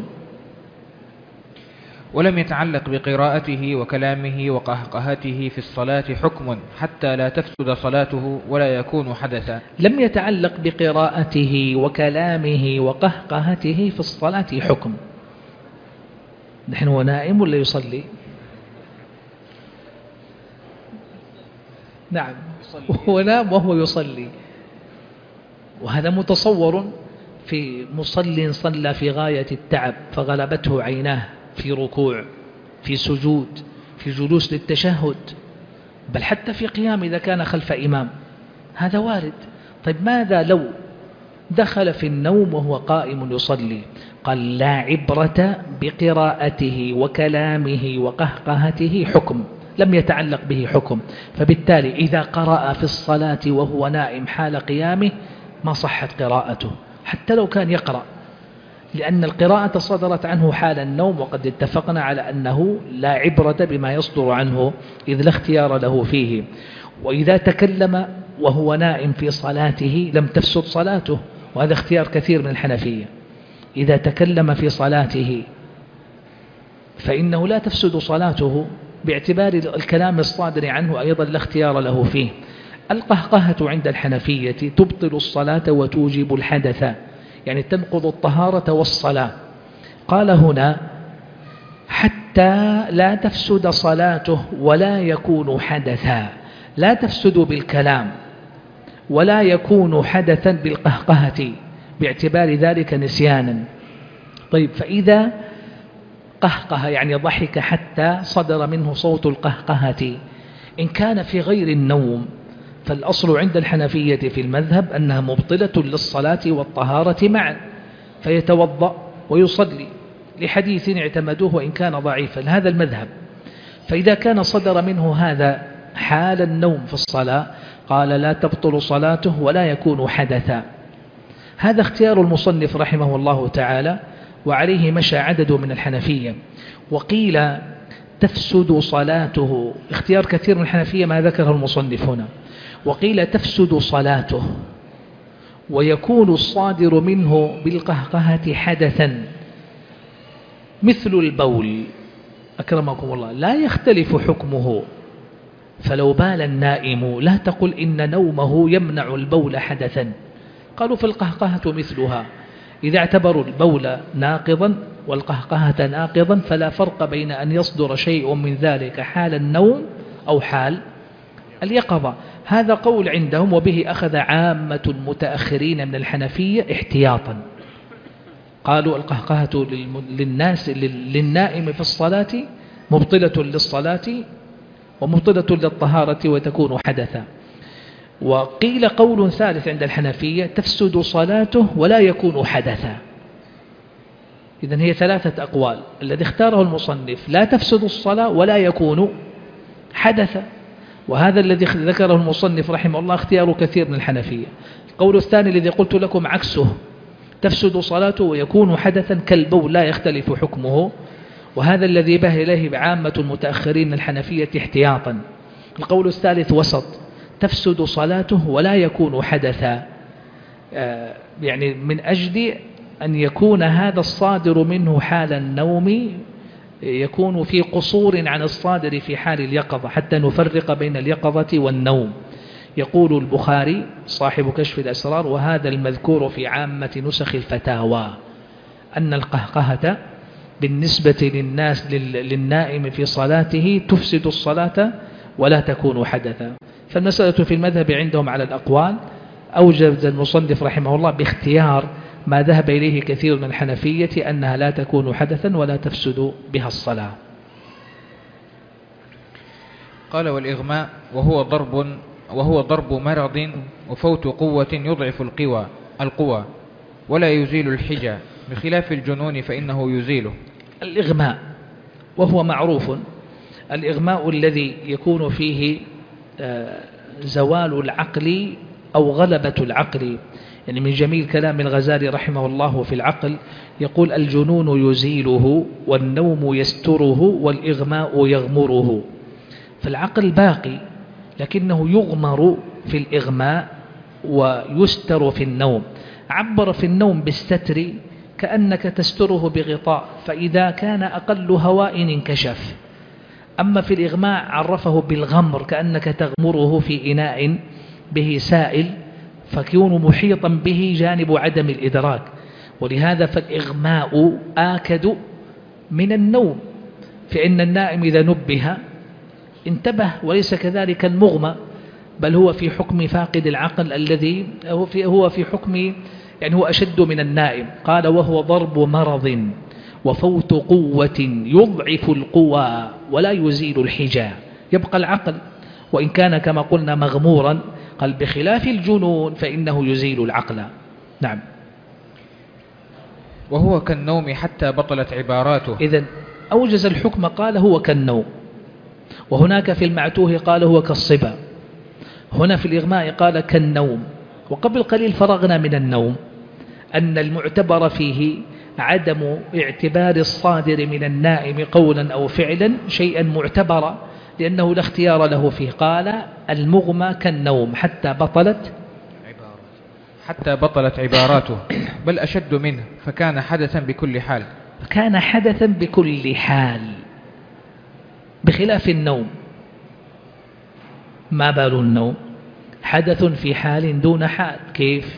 ولم يتعلق بقراءته وكلامه وقهقهته في الصلاة حكم حتى لا تفسد صلاته ولا يكون حدثا. لم يتعلق بقراءته وكلامه وقهقهته في الصلاة حكم. نحن هو نائم ولا يصلي؟ نعم، هو نام وهو يصلي، وهذا متصور في مصل صلى في غاية التعب فغلبته عيناه في ركوع، في سجود، في جلوس للتشهد، بل حتى في قيام إذا كان خلف إمام، هذا وارد. طيب، ماذا لو دخل في النوم وهو قائم يصلي؟ قال لا عبرة بقراءته وكلامه وقهقهته حكم، لم يتعلق به حكم. فبالتالي إذا قرأ في الصلاة وهو نائم حال قيامه ما صحت قراءته حتى لو كان يقرأ، لأن القراءة صدرت عنه حال النوم، وقد اتفقنا على أنه لا عبرة بما يصدر عنه إذ لا اختيار له فيه. وإذا تكلم وهو نائم في صلاته لم تفسد صلاته، وهذا اختيار كثير من الحنفية. إذا تكلم في صلاته فإنه لا تفسد صلاته باعتبار الكلام الصادر عنه أيضا لا اختيار له فيه. القهقهة عند الحنفية تبطل الصلاة وتوجب الحدث، يعني تنقض الطهارة والصلاة. قال هنا حتى لا تفسد صلاته ولا يكون حدثا، لا تفسد بالكلام ولا يكون حدثا بالقهقهة باعتبار ذلك نسيانا. طيب، فإذا قهقه يعني ضحك حتى صدر منه صوت القهقهة، إن كان في غير النوم فالأصل عند الحنفية في المذهب أنها مبطلة للصلاة والطهارة معا، فيتوضأ ويصلي، لحديث اعتمدوه وإن كان ضعيفا، هذا المذهب. فإذا كان صدر منه هذا حال النوم في الصلاة قال لا تبطل صلاته ولا يكون حدثا. هذا اختيار المصنف رحمه الله تعالى، وعليه مشى عدد من الحنفية. وقيل تفسد صلاته، اختيار كثير من الحنفية ما ذكره المصنف هنا. وقيل تفسد صلاته ويكون الصادر منه بالقهقهة حدثا مثل البول، أكرمكم الله، لا يختلف حكمه. فلو بال النائم لا تقل إن نومه يمنع البول حدثا، قالوا فالقهقهة مثلها. إذا اعتبروا البول ناقضا والقهقهة ناقضا فلا فرق بين أن يصدر شيء من ذلك حال النوم أو حال اليقظة. هذا قول عندهم، وبه أخذ عامة المتأخرين من الحنفية احتياطا. قالوا القهقهة للنائم في الصلاة مبطلة للصلاة ومبطلة للطهارة وتكون حدثا. وقيل قول ثالث عند الحنفية: تفسد صلاته ولا يكون حدثا. إذن هي ثلاثة أقوال. الذي اختاره المصنف: لا تفسد الصلاة ولا يكون حدثا، وهذا الذي ذكره المصنف رحمه الله اختيار كثير من الحنفية. القول الثاني الذي قلت لكم عكسه: تفسد صلاته ويكون حدثا كالبول لا يختلف حكمه، وهذا الذي به إليه عامة المتأخرين من الحنفية احتياطا. القول الثالث وسط: تفسد صلاته ولا يكون حدثا، يعني من أجل أن يكون هذا الصادر منه حال النوم يكون في قصور عن الصادر في حال اليقظة، حتى نفرق بين اليقظة والنوم. يقول البخاري صاحب كشف الأسرار: وهذا المذكور في عامة نسخ الفتاوى، أن القهقهة بالنسبة للنائم في صلاته تفسد الصلاة ولا تكون حدثا. فالمسألة في المذهب عندهم على الأقوال. أوجز المصنف رحمه الله باختيار ما ذهب إليه كثير من الحنفية أنها لا تكون حدثا ولا تفسد بها الصلاة. قال: والإغماء وهو ضرب مرض وفوت قوة يضعف القوى ولا يزيل الحجة، بخلاف الجنون فإنه يزيله. الإغماء وهو معروف، الإغماء الذي يكون فيه زوال العقل أو غلبة العقل. يعني من جميل كلام الغزالي رحمه الله في العقل يقول: الجنون يزيله والنوم يستره والإغماء يغمره. فالعقل باقي لكنه يغمر في الإغماء ويستر في النوم. عبر في النوم بالستر كأنك تستره بغطاء، فإذا كان أقل هواء انكشف. أما في الإغماء عرفه بالغمر، كأنك تغمره في إناء به سائل فيكون محيطا به جانب عدم الإدراك. ولهذا فالإغماء آكد من النوم، فإن النائم إذا نبه انتبه، وليس كذلك المغمى، بل هو في حكم فاقد العقل الذي هو في حكم، يعني هو أشد من النائم. قال: وهو ضرب مرض وفوت قوة يضعف القوى ولا يزيل الحجى. يبقى العقل وإن كان كما قلنا مغمورا. قال: بخلاف الجنون فإنه يزيل العقل. نعم. وهو كالنوم حتى بطلت عباراته. إذن أوجز الحكم قال: هو كالنوم. وهناك في المعتوه قال: هو كالصبا. هنا في الإغماء قال: كالنوم. وقبل قليل فرغنا من النوم أن المعتبر فيه عدم اعتبار الصادر من النائم قولا أو فعلا شيئا معتبرا، لأنه لا اختيار له فيه. قال: المغمى كالنوم حتى بطلت عباراته، بل أشد منه، فكان حدثا بكل حال. كان حدثا بكل حال، بخلاف النوم. ما بال النوم؟ حدث في حال دون حال. كيف؟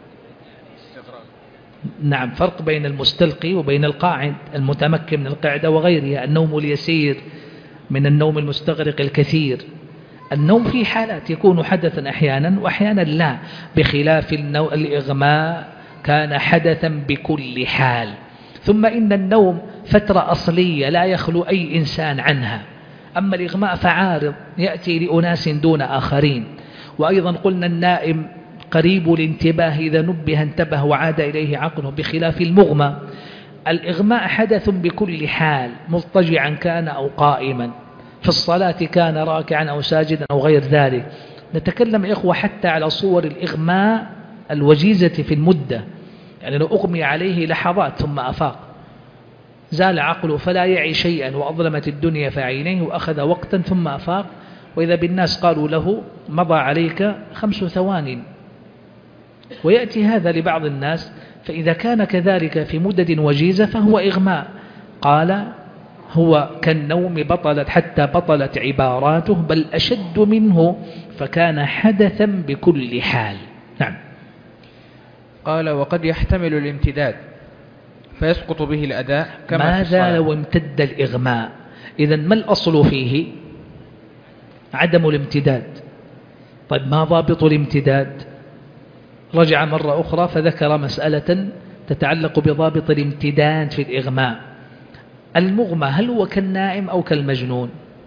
نعم، فرق بين المستلقي وبين القاعد المتمكن من القعدة وغيرها. النوم اليسير من النوم المستغرق الكثير. النوم في حالات يكون حدثا أحيانا وأحيانا لا، بخلاف الإغماء كان حدثا بكل حال. ثم إن النوم فترة أصلية لا يخلو أي إنسان عنها، أما الإغماء فعارض يأتي لأناس دون آخرين. وأيضا قلنا النائم قريب الانتباه، إذا نبه انتبه وعاد إليه عقله، بخلاف المغمى. الإغماء حدث بكل حال، مضطجعا كان أو قائما، في الصلاة كان راكعا أو ساجدا أو غير ذلك. نتكلم يا إخوة حتى على صور الإغماء الوجيزة في المدة، يعني لو أغمي عليه لحظات ثم أفاق، زال عقله فلا يعي شيئا وأظلمت الدنيا في عينيه وأخذ وقتا ثم أفاق، وإذا بالناس قالوا له: مضى عليك 5 ثوان. ويأتي هذا لبعض الناس، فإذا كان كذلك في مدد وجيزة فهو إغماء. قال: هو كالنوم حتى بطلت عباراته، بل أشد منه، فكان حدثا بكل حال. نعم. قال: وقد يحتمل الامتداد فيسقط به الأداء كما ماذا لو امتد الإغماء؟ إذن ما الأصل فيه؟ عدم الامتداد. طيب ما ضابط الامتداد؟ رجع مرة أخرى فذكر مسألة تتعلق بضابط الامتداد في الإغماء. المغمى هل هو كالنائم أو كالمجنون؟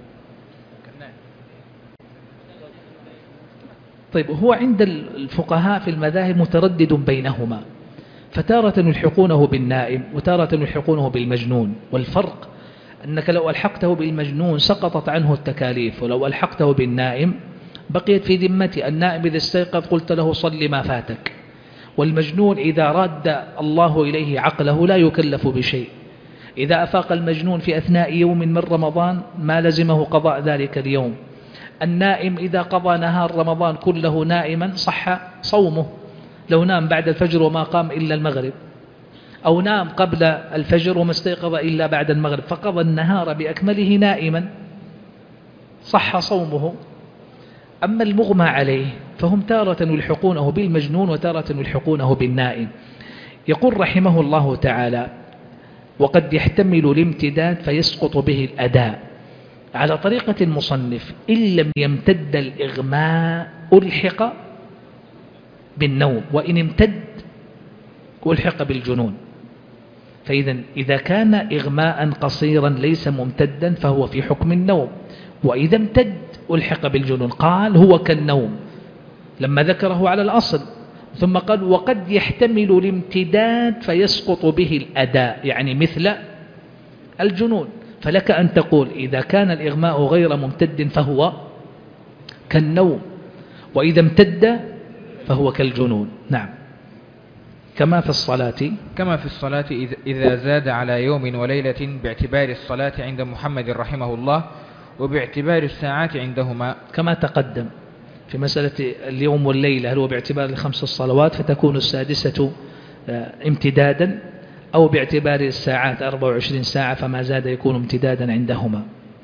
طيب هو عند الفقهاء في المذاهب متردد بينهما، فتارة يلحقونه بالنائم وتارة يلحقونه بالمجنون، والفرق أنك لو ألحقته بالمجنون سقطت عنه التكاليف، ولو ألحقته بالنائم بقيت في ذمتي. النائم إذا استيقظ قلت له صل ما فاتك، والمجنون إذا راد الله إليه عقله لا يكلف بشيء. إذا أفاق المجنون في أثناء يوم من رمضان ما لزمه قضاء ذلك اليوم. النائم إذا قضى نهار رمضان كله نائما صح صومه، لو نام بعد الفجر وما قام إلا المغرب، أو نام قبل الفجر وما استيقظ إلا بعد المغرب، فقضى النهار بأكمله نائما صح صومه. أما المغمى عليه فهم تارة يلحقونه بالمجنون وتارة يلحقونه بالنائم. يقول رحمه الله تعالى: وقد يحتمل الامتداد فيسقط به الأداء على طريقة المصنف إن لم يمتد الإغماء ألحق بالنوم، وإن امتد ألحق بالجنون. فإذا إذا كان إغماء قصيرا ليس ممتدا فهو في حكم النوم، وإذا امتد ألحق بالجنون. قال هو كالنوم لما ذكره على الأصل، ثم قال وقد يحتمل الامتداد فيسقط به الأداء، يعني مثل الجنون. فلك أن تقول إذا كان الإغماء غير ممتد فهو كالنوم، وإذا امتد فهو كالجنون. نعم. كما في الصلاة إذا زاد على يوم وليلة باعتبار الصلاة عند محمد رحمه الله وباعتبار الساعات عندهما، كما تقدم في مسألة اليوم والليلة، هل هو باعتبار الخمس الصلوات فتكون السادسة امتدادا، أو باعتبار الساعات 24 ساعة فما زاد يكون امتدادا عندهما.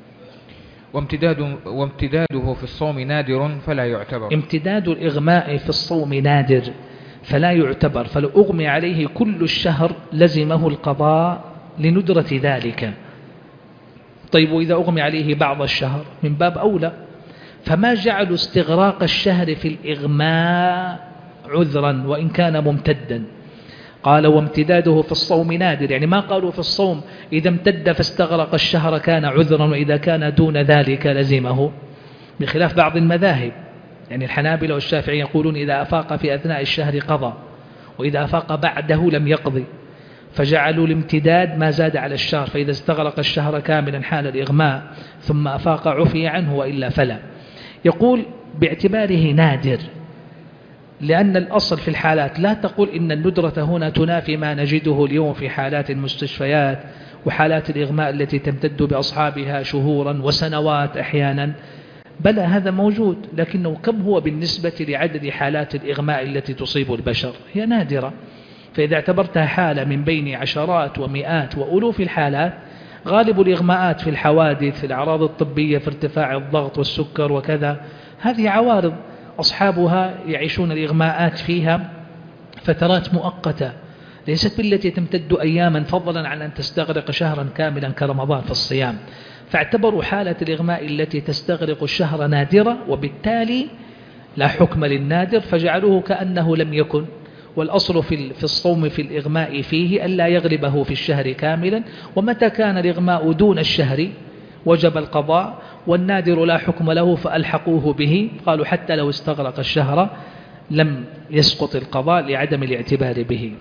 وامتداده في الصوم نادر فلا يعتبر. امتداد الإغماء في الصوم نادر فلا يعتبر، فلو أغمي عليه كل الشهر لزمه القضاء لندرة ذلك. طيب وإذا أغمي عليه بعض الشهر من باب أولى. فما جعلوا استغراق الشهر في الإغماء عذرا وإن كان ممتدا. قال وامتداده في الصوم نادر، يعني ما قالوا في الصوم إذا امتد فاستغرق الشهر كان عذرا، وإذا كان دون ذلك لزمه، بخلاف بعض المذاهب. يعني الحنابلة والشافعي يقولون إذا أفاق في أثناء الشهر قضى، وإذا أفاق بعده لم يقضي، فجعلوا الامتداد ما زاد على الشهر، فإذا استغرق الشهر كاملا حال الإغماء ثم أفاق عفي عنه وإلا فلا. يقول باعتباره نادر، لأن الأصل في الحالات لا تقول إن الندرة هنا تنافي ما نجده اليوم في حالات المستشفيات وحالات الإغماء التي تمتد بأصحابها شهورا وسنوات أحيانا، بلى هذا موجود، لكنه كم هو بالنسبة لعدد حالات الإغماء التي تصيب البشر؟ هي نادرة. فإذا اعتبرتها حالة من بين عشرات ومئات وألوف الحالات، غالب الإغماءات في الحوادث، في الأعراض الطبية، في ارتفاع الضغط والسكر وكذا، هذه عوارض أصحابها يعيشون الإغماءات فيها فترات مؤقتة، ليست بالتي تمتد أياما، فضلا عن أن تستغرق شهرا كاملا كرمضان في الصيام. فاعتبروا حالة الإغماء التي تستغرق الشهر نادرة، وبالتالي لا حكم للنادر، فجعلوه كأنه لم يكن. والأصل في الصوم في الإغماء فيه ألا يغلبه في الشهر كاملا، ومتى كان الإغماء دون الشهر وجب القضاء، والنادر لا حكم له فألحقوه به. قالوا حتى لو استغرق الشهر لم يسقط القضاء لعدم الاعتبار به.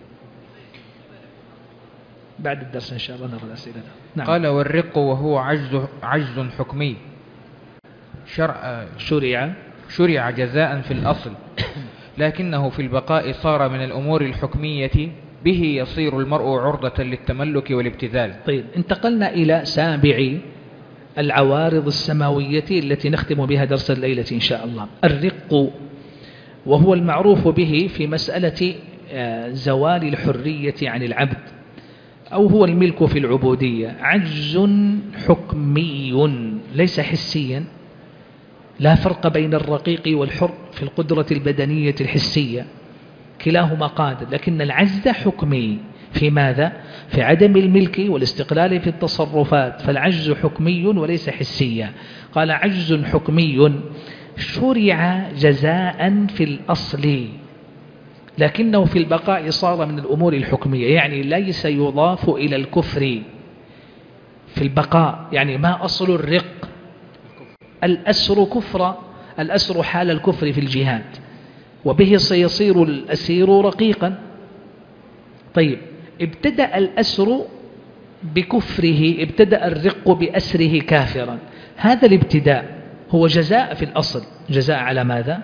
بعد الدرس إن شاء الله نرى الأسئلة. نعم. قال والرق وهو عجز حكمي شرع جزاء في الأصل، لكنه في البقاء صار من الأمور الحكمية به يصير المرء عرضة للتملك والابتذال. طيب انتقلنا إلى سابع العوارض السماوية التي نختم بها درس الليلة إن شاء الله. الرق وهو المعروف به في مسألة زوال الحرية عن العبد، أو هو الملك في العبودية. عجز حكمي ليس حسيا، لا فرق بين الرقيق والحر في القدرة البدنية الحسية، كلاهما قادر، لكن العجز حكمي في ماذا؟ في عدم الملك والاستقلال في التصرفات، فالعجز حكمي وليس حسيا. قال عجز حكمي شرع جزاء في الأصل، لكنه في البقاء صار من الأمور الحكمية، يعني ليس يضاف إلى الكفر، في البقاء، يعني ما أصل الرق؟ الأسر كفر، الأسر حال الكفر في الجهاد، وبه سيصير الأسير رقيقا. طيب ابتدأ الأسر بكفره، ابتدأ الرق بأسره كافرا، هذا الابتداء هو جزاء في الأصل، جزاء على ماذا؟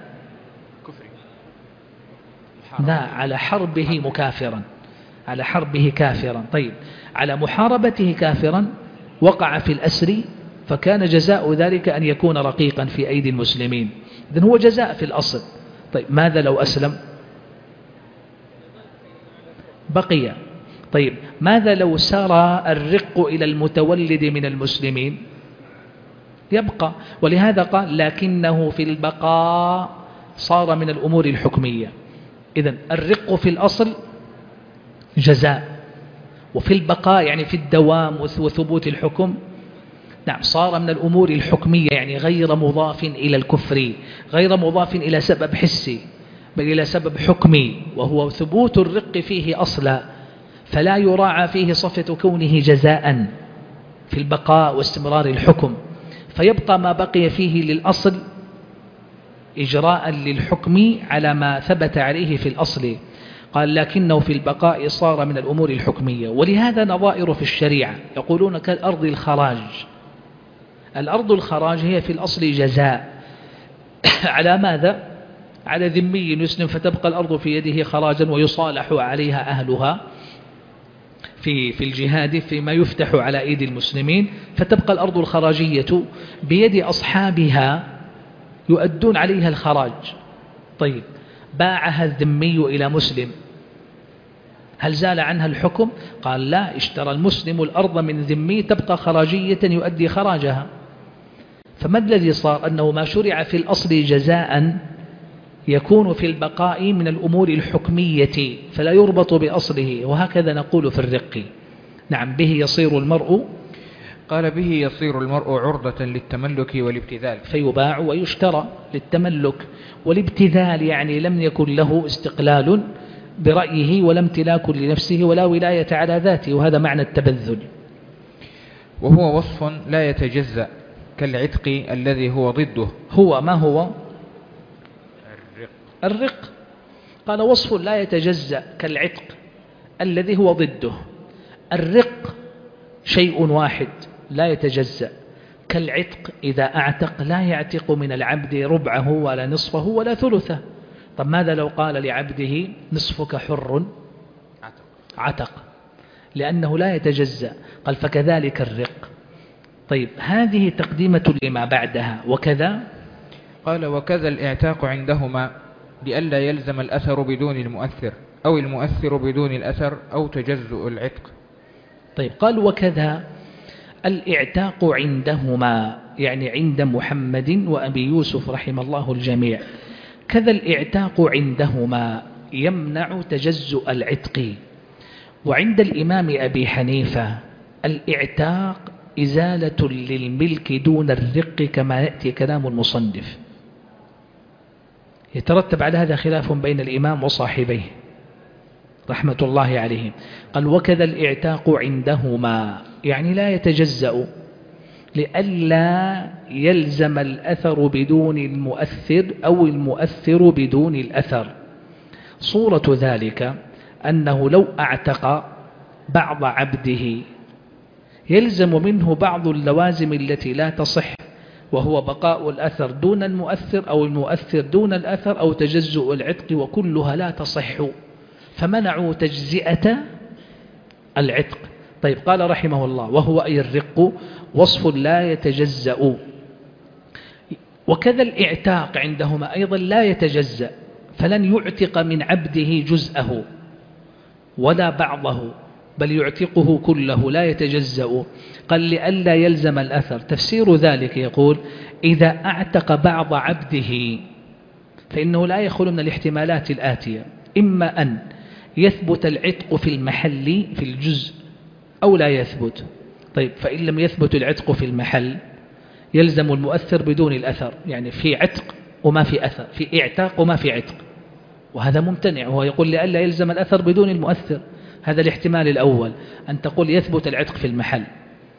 لا، على حربه مكافرا، على حربه كافرا. طيب على محاربته كافرا وقع في الأسر، فكان جزاء ذلك أن يكون رقيقا في أيدي المسلمين، إذن هو جزاء في الأصل. طيب ماذا لو أسلم؟ بقي. طيب ماذا لو سرى الرق إلى المتولد من المسلمين؟ يبقى. ولهذا قال لكنه في البقاء صار من الأمور الحكمية. إذن الرق في الأصل جزاء، وفي البقاء يعني في الدوام وثبوت الحكم، نعم، صار من الأمور الحكمية، يعني غير مضاف إلى الكفر، غير مضاف إلى سبب حسي، بل إلى سبب حكمي، وهو ثبوت الرق فيه أصلا، فلا يراعى فيه صفة كونه جزاء في البقاء واستمرار الحكم، فيبقى ما بقي فيه للأصل إجراء للحكم على ما ثبت عليه في الأصل. قال لكنه في البقاء صار من الأمور الحكمية. ولهذا نظائر في الشريعة يقولون كالأرض الخراج، الأرض الخراج هي في الأصل جزاء على ماذا؟ على ذمي يسلم فتبقى الأرض في يده خراجا ويصالح عليها أهلها في الجهاد فيما يفتح على أيدي المسلمين، فتبقى الأرض الخراجية بيد أصحابها يؤدون عليها الخراج. طيب باعها الذمي إلى مسلم، هل زال عنها الحكم؟ قال لا، اشترى المسلم الأرض من ذمي تبقى خراجية يؤدي خراجها. فما الذي صار؟ أنه ما شرع في الأصل جزاء يكون في البقاء من الأمور الحكمية، فلا يربط بأصله. وهكذا نقول في الرق. نعم، به يصير المرء، قال به يصير المرء عرضة للتملك والابتذال، فيباع ويشترى للتملك والابتذال، يعني لم يكن له استقلال برأيه ولا امتلاك لنفسه ولا ولاية على ذاته، وهذا معنى التبذل. وهو وصف لا يتجزأ كالعتق الذي هو ضده. هو ما هو؟ الرق. قال وصف لا يتجزأ كالعتق الذي هو ضده. الرق شيء واحد لا يتجزأ، كالعتق إذا أعتق لا يعتق من العبد ربعه ولا نصفه ولا ثلثه. طب ماذا لو قال لعبده نصفك حر؟ عتق، لأنه لا يتجزأ. قال فكذلك الرق. طيب هذه تقديمة لما بعدها. وكذا قال وكذا الاعتاق عندهما لئلا يلزم الأثر بدون المؤثر، أو المؤثر بدون الأثر، أو تجزؤ العتق. طيب قال وكذا الاعتاق عندهما، يعني عند محمد وأبي يوسف رحم الله الجميع. كذا الاعتاق عندهما يمنع تجزؤ العتق. وعند الإمام أبي حنيفة الاعتاق إزالة للملك دون الرق، كما يأتي كلام المصنف. يترتب على هذا خلاف بين الإمام وصاحبيه رحمة الله عليهم. قال وكذا الاعتاق عندهما، يعني لا يتجزأ لئلا يلزم الأثر بدون المؤثر أو المؤثر بدون الأثر. صورة ذلك أنه لو أعتق بعض عبده يلزم منه بعض اللوازم التي لا تصح، وهو بقاء الأثر دون المؤثر أو المؤثر دون الأثر أو تجزؤ العتق، وكلها لا تصح، فمنعوا تجزئة العتق. طيب قال رحمه الله وهو أي الرق وصف لا يتجزأ. وكذا الاعتاق عندهما أيضا لا يتجزأ، فلن يعتق من عبده جزءه ولا بعضه، بل يعتقه كله لا يتجزأ. قال لئلا يلزم الأثر. تفسير ذلك يقول إذا أعتق بعض عبده فإنه لا يخلو من الاحتمالات الآتية: إما أن يثبت العتق في المحل في الجزء أو لا يثبت. طيب فإن لم يثبت العتق في المحل يلزم المؤثر بدون الأثر، يعني في عتق وما في أثر، في اعتاق وما في عتق، وهذا ممتنع. وهو يقول لئلا يلزم الأثر بدون المؤثر. هذا الاحتمال الأول، أن تقول يثبت العتق في المحل.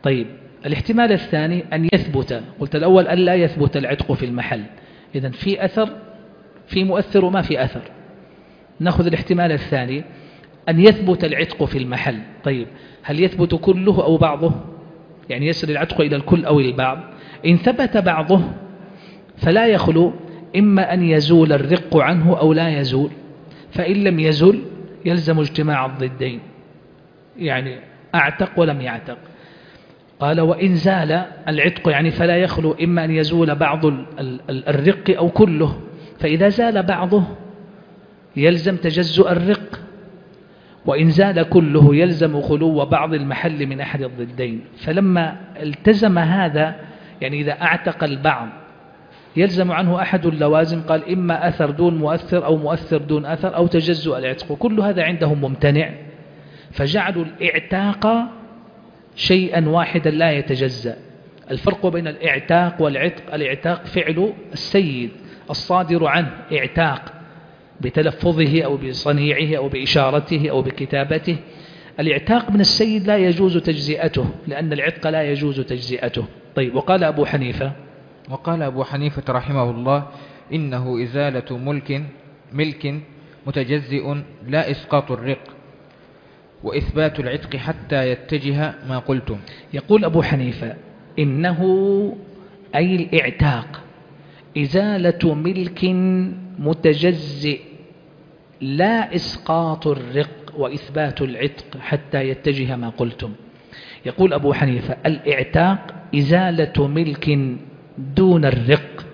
طيب الاحتمال الثاني أن يثبت، قلت الأول أن لا يثبت العتق في المحل، إذن في أثر، في مؤثر وما في أثر. نأخذ الاحتمال الثاني أن يثبت العتق في المحل. طيب هل يثبت كله أو بعضه؟ يعني يصل العتق إلى الكل أو البعض. إن ثبت بعضه فلا يخلو إما أن يزول الرق عنه أو لا يزول، فإن لم يزل يلزم اجتماع الضدين، يعني أعتق ولم يعتق. قال وإن زال العتق يعني فلا يخلو إما أن يزول بعض الرق أو كله، فإذا زال بعضه يلزم تجزؤ الرق، وإن زال كله يلزم خلو بعض المحل من أحد الضدين. فلما التزم هذا، يعني إذا أعتق البعض يلزم عنه أحد اللوازم، قال إما أثر دون مؤثر أو مؤثر دون أثر أو تجزؤ العتق، كل هذا عندهم ممتنع، فجعلوا الاعتاق شيئا واحدا لا يتجزأ. الفرق بين الاعتاق والعتق: الاعتاق فعل السيد الصادر عنه، اعتاق بتلفظه أو بصنيعه أو بإشارته أو بكتابته. الاعتاق من السيد لا يجوز تجزئته، لأن العتق لا يجوز تجزئته. طيب وقال أبو حنيفة رحمه الله: إنه إزالة ملك متجزئ لا إسقاط الرق، وإثبات العتق حتى يتجه ما قلتم. يقول أبو حنيفة: إنه أي الإعتاق إزالة ملك متجزئ لا إسقاط الرق وإثبات العتق حتى يتجه ما قلتم. يقول أبو حنيفة: الإعتاق إزالة ملك دون الرق.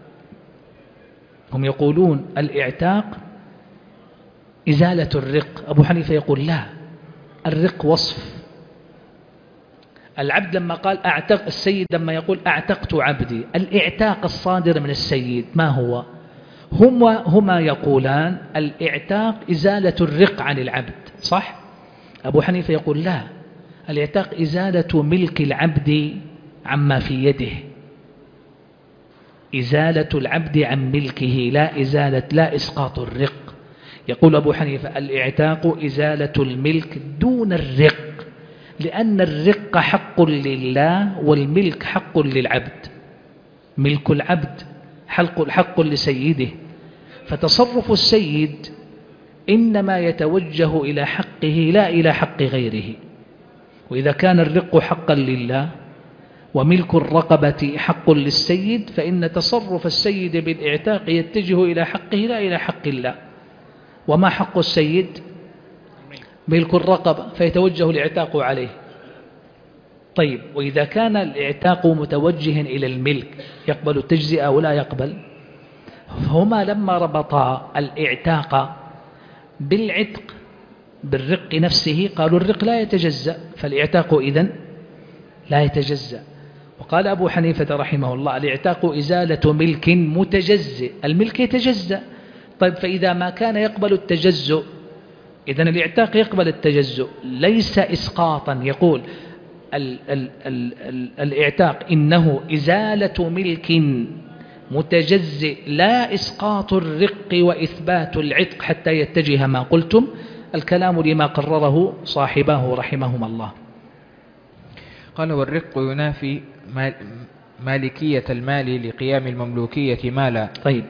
هم يقولون الإعتاق إزالة الرق، أبو حنيفة يقول لا، الرق وصف. العبد لما قال أعتق، السيد لما يقول أعتقت عبدي، الإعتاق الصادر من السيد ما هو؟ هما يقولان الإعتاق إزالة الرق عن العبد، صح؟ أبو حنيفة يقول لا، الإعتاق إزالة ملك العبد عما في يده، إزالة العبد عن ملكه، لا إسقاط الرق. يقول أبو حنيفة: الإعتاق إزالة الملك دون الرق، لأن الرق حق لله والملك حق للعبد، ملك العبد حق لسيده، فتصرف السيد إنما يتوجه إلى حقه لا إلى حق غيره. وإذا كان الرق حقا لله وملك الرقبة حق للسيد، فإن تصرف السيد بالإعتاق يتجه إلى حقه لا إلى حق الله. وما حق السيد؟ ملك الرقبة، فيتوجه الاعتاق عليه. طيب وإذا كان الاعتاق متوجها إلى الملك يقبل التجزئة ولا يقبل؟ هما لما ربطا الاعتاق بالعتق بالرق نفسه قالوا الرق لا يتجزأ، فالاعتاق إذن لا يتجزأ. وقال أبو حنيفة رحمه الله: الاعتاق إزالة ملك متجزئ، الملك يتجزأ. طيب فإذا ما كان يقبل التجزؤ، إذن الاعتاق يقبل التجزؤ ليس إسقاطا. يقول الاعتاق إنه إزالة ملك متجزئ لا إسقاط الرق وإثبات العتق حتى يتجه ما قلتم. الكلام لما قرره صاحباه رحمهما الله. قال: والرق ينافي مالكية المال لقيام المملوكية مالا. طيب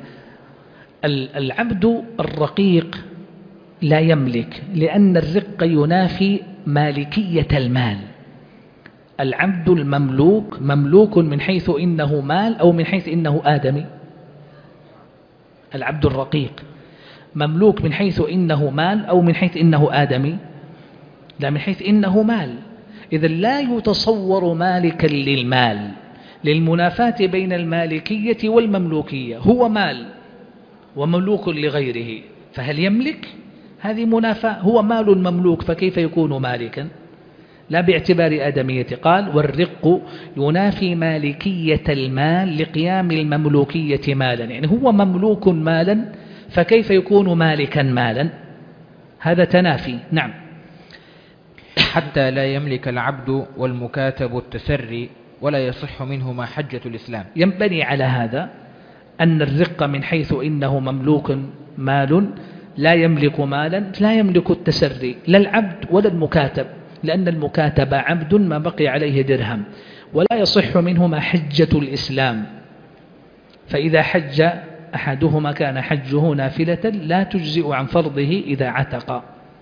العبد الرقيق لا يملك، لأن الرق ينافي مالكية المال. العبد المملوك مملوك من حيث إنه مال أو من حيث إنه آدمي. العبد الرقيق مملوك من حيث إنه مال أو من حيث إنه آدمي؟ لا، من حيث إنه مال. إذن لا يتصور مالكا للمال، للمنافاة بين المالكية والمملوكية. هو مال ومملوك لغيره، فهل يملك؟ هذه منافاة. هو مال مملوك، فكيف يكون مالكا؟ لا باعتبار آدمية. قال: والرق ينافي مالكية المال لقيام المملوكية مالا، يعني هو مملوك مالا، فكيف يكون مالكا مالا؟ هذا تنافي. نعم. حتى لا يملك العبد والمكاتب التسري ولا يصح منهما حجة الإسلام. ينبني على هذا أن الرق من حيث إنه مملوك مال لا يملك مالا، لا يملك التسري لا العبد ولا المكاتب. لأن المكاتب عبد ما بقي عليه درهم، ولا يصح منهما حجة الإسلام، فإذا حج أحدهما كان حجه نافلة لا تجزئ عن فرضه إذا عتق.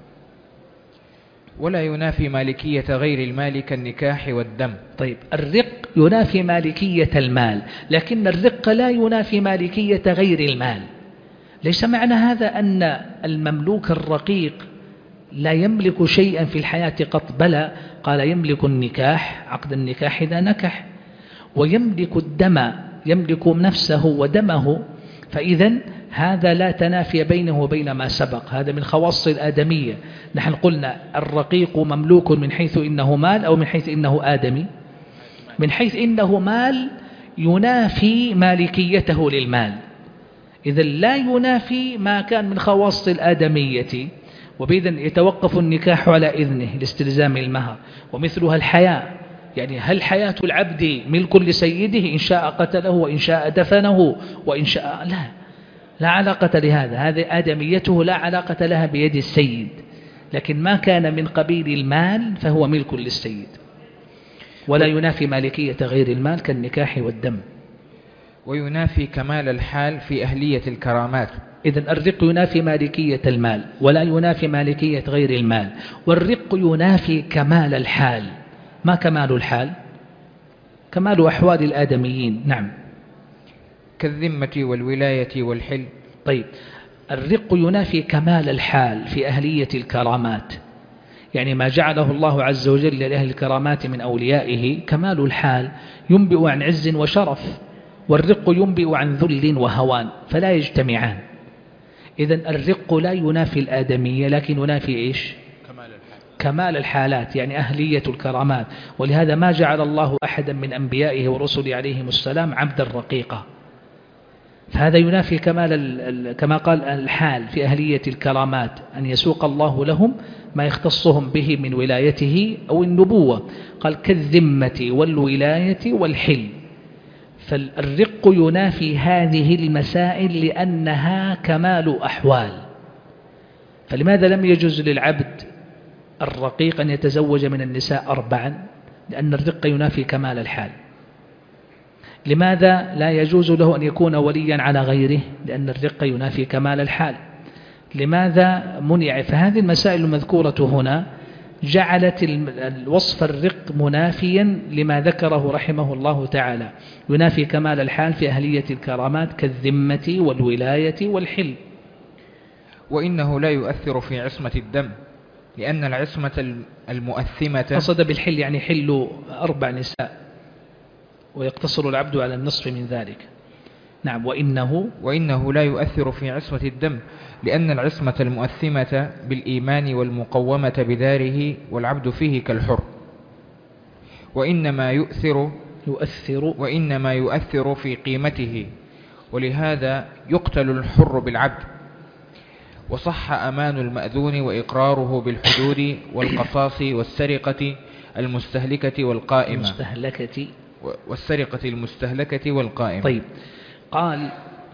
ولا ينافي مالكية غير المال كالنكاح والدم. طيب، الرق ينافي مالكية المال، لكن الرق لا ينافي مالكية غير المال. ليس معنى هذا أن المملوك الرقيق لا يملك شيئا في الحياة قط، بلى، قال يملك النكاح، عقد النكاح إذا نكح، ويملك الدم، يملك نفسه ودمه، فإذا هذا لا تنافي بينه وبين ما سبق، هذا من خواص الآدمية. نحن قلنا الرقيق مملوك من حيث إنه مال أو من حيث إنه آدمي؟ من حيث إنه مال ينافي مالكيته للمال، إذا لا ينافي ما كان من خواص الآدمية، وبإذن يتوقف النكاح على إذنه لاستلزام المهر. ومثلها الحياة، يعني هل حياة العبد ملك لسيده؟ إن شاء قتله وإن شاء دفنه وإن شاء لا علاقة لهذا، هذه آدميته لا علاقة لها بيد السيد، لكن ما كان من قبيل المال فهو ملك للسيد. ولا ينافي مالكية غير المال كالنكاح والدم. وينافي كمال الحال في أهلية الكرامات. إذن الرق ينافي مالكية المال ولا ينافي مالكية غير المال، والرق ينافي كمال الحال. ما كمال الحال؟ كمال أحوال الآدميين. نعم. كالذمة والولاية والحل. طيب، الرق ينافي كمال الحال في أهلية الكرامات، يعني ما جعله الله عز وجل لأهل الكرامات من أوليائه كمال الحال ينبئ عن عز وشرف، والرق ينبئ عن ذل وهوان، فلا يجتمعان. إذن الرق لا ينافي الآدمية، لكن ينافي إيش؟ كمال الحالات، يعني أهلية الكرامات. ولهذا ما جعل الله أحدا من أنبيائه ورسله عليهم السلام عبدا رقيقا، فهذا ينافي كمال كما قال الحال في أهلية الكرامات، أن يسوق الله لهم ما يختصهم به من ولايته أو النبوة. قال كالذمة والولاية والحل، فالرق ينافي هذه المسائل لأنها كمال أحوال. فلماذا لم يجوز للعبد الرقيق أن يتزوج من النساء 4؟ لأن الرق ينافي كمال الحال. لماذا لا يجوز له أن يكون وليا على غيره؟ لأن الرق ينافي كمال الحال. لماذا منع؟ فهذه المسائل المذكورة هنا جعلت الوصف الرق منافيا لما ذكره رحمه الله تعالى، ينافي كمال الحال في أهلية الكرامات كالذمة والولاية والحل. وإنه لا يؤثر في عصمة الدم، لأن العصمة المؤثمة. قصد بالحل يعني حل 4 نساء، ويقتصر العبد على النصف من ذلك. نعم. وإنه لا يؤثر في عصمة الدم، لأن العصمة المؤثمة بالإيمان والمقومة بداره، والعبد فيه كالحر. وإنما يؤثر في قيمته، ولهذا يقتل الحر بالعبد. وصح أمان المأذون وإقراره بالحدود والقصاص والسرقة المستهلكة والقائمة. والسرقة المستهلكة والقائمة. طيب، قال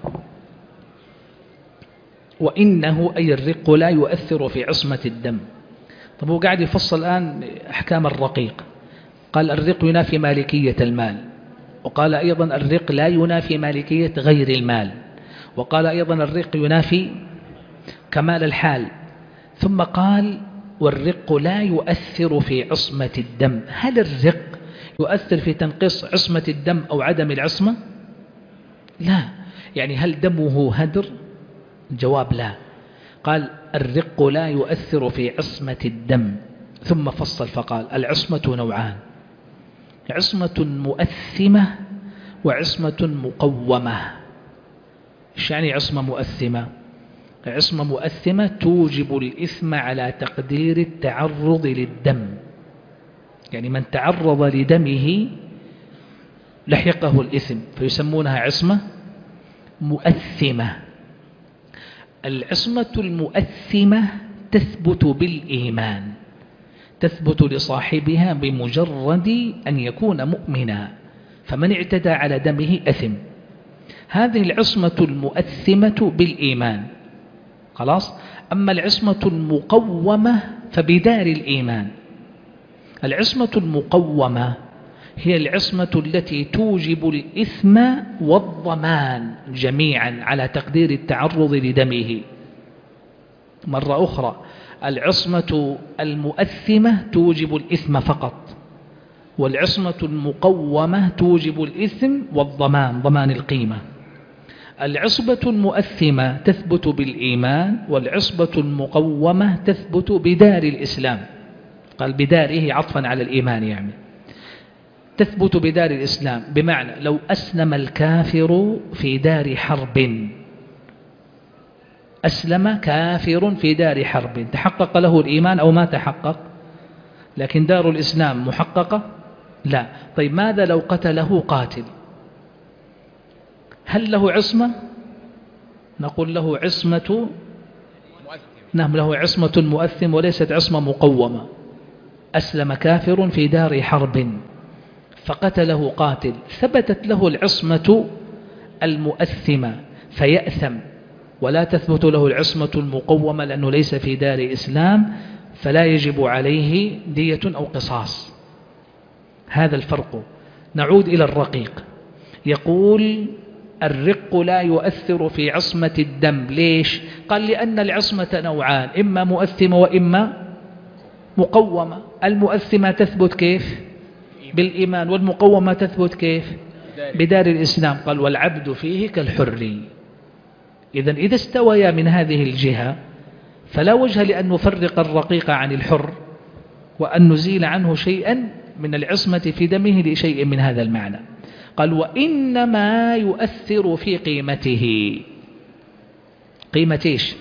وإنه أي الرق لا يؤثر في عصمة الدم. طب هو قاعد يفصل الآن أحكام الرقيق. قال الرق ينافي مالكية المال، وقال أيضا الرق لا ينافي مالكية غير المال، وقال أيضا الرق ينافي كمال الحال، ثم قال والرق لا يؤثر في عصمة الدم. هل الرق يؤثر في تنقيص عصمة الدم أو عدم العصمة؟ لا. يعني هل دمه هدر؟ جواب لا. قال الرق لا يؤثر في عصمة الدم، ثم فصل فقال العصمة نوعان: عصمة مؤثمة وعصمة مقومة. إيش يعني عصمة مؤثمة؟ عصمة مؤثمة توجب الإثم على تقدير التعرض للدم، يعني من تعرض لدمه لحقه الإثم، فيسمونها عصمة مؤثمة. العصمة المؤثمة تثبت بالإيمان، تثبت لصاحبها بمجرد أن يكون مؤمنا، فمن اعتدى على دمه أثم. هذه العصمة المؤثمة بالإيمان، خلاص. أما العصمة المقومة فبدار الإيمان، العصمة المقومة هي العصمة التي توجب الإثم والضمان جميعا على تقدير التعرض لدمه. مرة أخرى، العصمة المؤثمة توجب الإثم فقط، والعصمة المقومة توجب الإثم والضمان، ضمان القيمة. العصبة المؤثمة تثبت بالإيمان، والعصبة المقومة تثبت بدار الإسلام. قال بداره عطفا على الإيمان، يعني تثبت بدار الإسلام، بمعنى لو أسلم الكافر في دار حرب، أسلم كافر في دار حرب، تحقق له الإيمان أو ما تحقق؟ لكن دار الإسلام محققة؟ لا. طيب ماذا لو قتله قاتل؟ هل له عصمة؟ نقول له عصمة، نعم له عصمة مؤثم وليست عصمة مقومة. أسلم كافر في دار حرب فقتله قاتل، ثبتت له العصمة المؤثمة فيأثم، ولا تثبت له العصمة المقومة لأنه ليس في دار إسلام، فلا يجب عليه دية أو قصاص. هذا الفرق. نعود إلى الرقيق. يقول الرق لا يؤثر في عصمة الدم. ليش؟ قال لأن العصمة نوعان، إما مؤثمة وإما مقومة. المؤثمة تثبت كيف؟ بالإيمان، والمقومة تثبت كيف؟ بدار الإسلام. قال والعبد فيه كالحر. إذا استويا من هذه الجهة فلا وجه لأن نفرق الرقيق عن الحر وأن نزيل عنه شيئا من العصمة في دمه لشيء من هذا المعنى. قال وإنما يؤثر في قيمته. قيمة إيش؟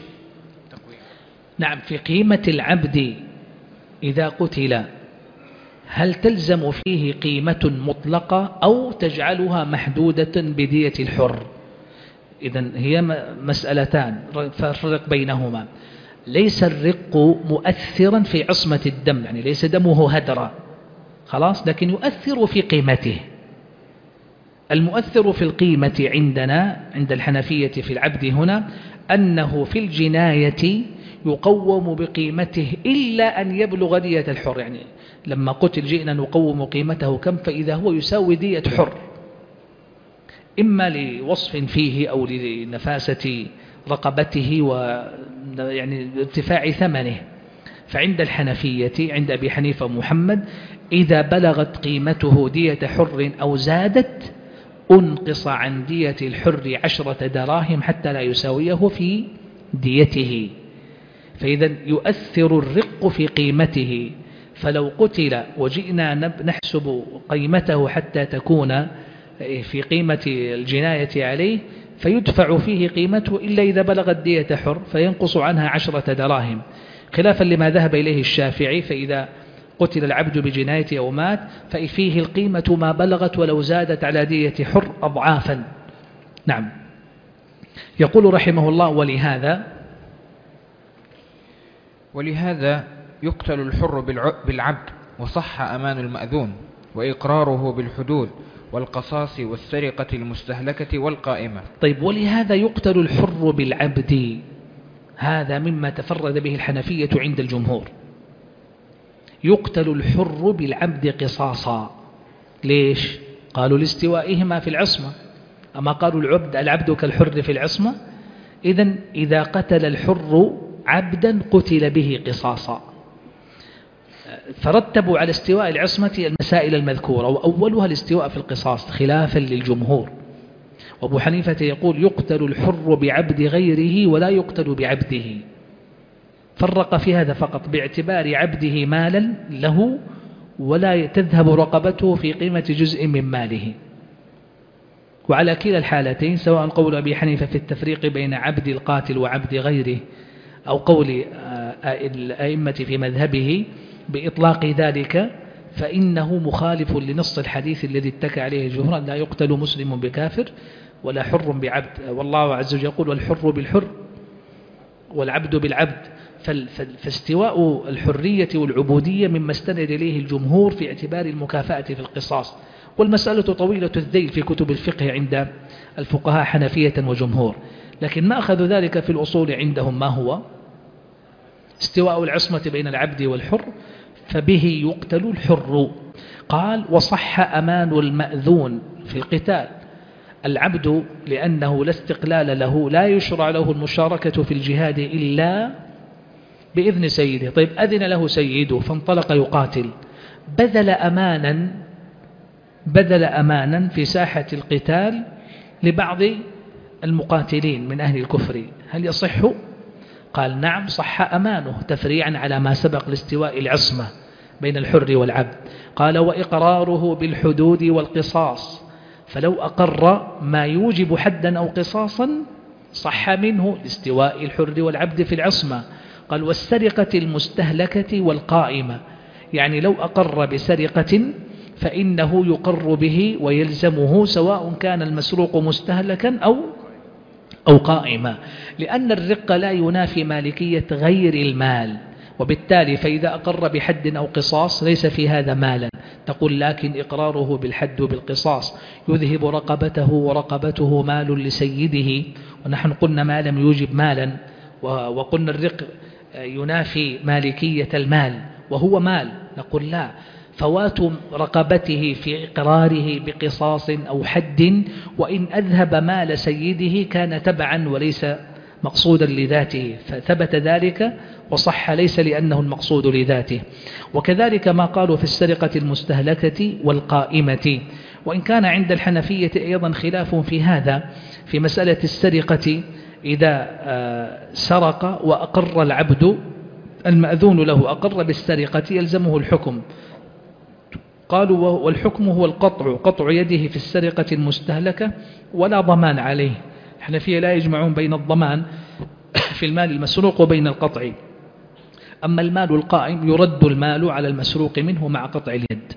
نعم، في قيمة العبد إذا قتل، هل تلزم فيه قيمة مطلقة أو تجعلها محدودة بدية الحر؟ إذن هي مسألتان ففرق بينهما. ليس الرق مؤثرا في عصمة الدم، يعني ليس دمه هدرا خلاص، لكن يؤثر في قيمته. المؤثر في القيمة عندنا عند الحنفية في العبد هنا أنه في الجناية يقوم بقيمته إلا أن يبلغ دية الحر. يعني لما قتل جئنا نقوم قيمته كم، فإذا هو يساوي دية حر، إما لوصف فيه أو لنفاسة رقبته ويعني ارتفاع ثمنه. فعند الحنفية عند أبي حنيفة محمد إذا بلغت قيمته دية حر أو زادت أنقص عن دية الحر 10 دراهم حتى لا يساويه في ديته. فإذا يؤثر الرق في قيمته. فلو قتل وجئنا نحسب قيمته حتى تكون في قيمة الجناية عليه، فيدفع فيه قيمته إلا إذا بلغت دية حر فينقص عنها 10 دراهم، خلافا لما ذهب إليه الشافعي. فإذا قتل العبد بجناية أو مات ففيه القيمة ما بلغت ولو زادت على دية حر أضعافا. نعم. يقول رحمه الله ولهذا يقتل الحر بالعبد، وصح أمان المأذون، وإقراره بالحدود والقصاص والسرقة المستهلكة والقائمة. طيب، ولهذا يقتل الحر بالعبد، هذا مما تفرد به الحنفية عند الجمهور. يقتل الحر بالعبد قصاصا. ليش؟ قالوا لاستوائهما في العصمة، أما قالوا العبد كالحر في العصمة. إذن إذا قتل الحر عبدا قتل به قصاصا. فرتبوا على استواء العصمة المسائل المذكورة، وأولها الاستواء في القصاص خلافا للجمهور. وأبو حنيفة يقول يقتل الحر بعبد غيره ولا يقتل بعبده، فرق في هذا فقط باعتبار عبده مالا له ولا تذهب رقبته في قيمة جزء من ماله. وعلى كلا الحالتين، سواء قول أبي حنيفة في التفريق بين عبد القاتل وعبد غيره أو قول الأئمة في مذهبه بإطلاق ذلك، فإنه مخالف لنص الحديث الذي اتكى عليه الجمهور: لا يقتل مسلم بكافر ولا حر بعبد. والله عز وجل يقول: والحر بالحر والعبد بالعبد. فاستواء الحرية والعبودية مما استند إليه الجمهور في اعتبار المكافأة في القصاص. والمسألة طويلة الذيل في كتب الفقه عند الفقهاء حنفية وجمهور، لكن ما أخذ ذلك في الأصول عندهم ما هو استواء العصمة بين العبد والحر. فبه يقتل الحر. قال وصح أمان المأذون في القتال. العبد لأنه لا استقلال له لا يشرع له المشاركة في الجهاد إلا بإذن سيده. طيب أذن له سيده فانطلق يقاتل، بذل أمانا في ساحة القتال لبعض المقاتلين من أهل الكفر، هل يصح؟ قال نعم صح أمانه، تفريعا على ما سبق لاستواء العصمة بين الحر والعبد. قال وإقراره بالحدود والقصاص، فلو أقر ما يوجب حدا أو قصاصا صح منه لاستواء الحر والعبد في العصمة. قال والسرقة المستهلكة والقائمة، يعني لو أقر بسرقة فإنه يقر به ويلزمه سواء كان المسروق مستهلكا أو قائما، لأن الرق لا ينافي مالكية غير المال، وبالتالي فإذا أقر بحد أو قصاص ليس في هذا مالا. تقول لكن إقراره بالحد وبالقصاص يذهب رقبته، ورقبته مال لسيده، ونحن قلنا ما لم يوجب مالا، وقلنا الرق ينافي مالكية المال وهو مال. نقول لا، فوات رقبته في إقراره بقصاص أو حد وإن أذهب مال سيده كان تبعا وليس مقصودا لذاته، فثبت ذلك وصح ليس لأنه المقصود لذاته. وكذلك ما قالوا في السرقة المستهلكة والقائمة، وإن كان عند الحنفية أيضا خلاف في هذا، في مسألة السرقة إذا سرق وأقر العبد المأذون له أقر بالسرقة يلزمه الحكم. قالوا والحكم هو القطع، قطع يده في السرقة المستهلكة ولا ضمان عليه. الحنفية لا يجمعون بين الضمان في المال المسروق وبين القطع. أما المال القائم يرد المال على المسروق منه مع قطع اليد.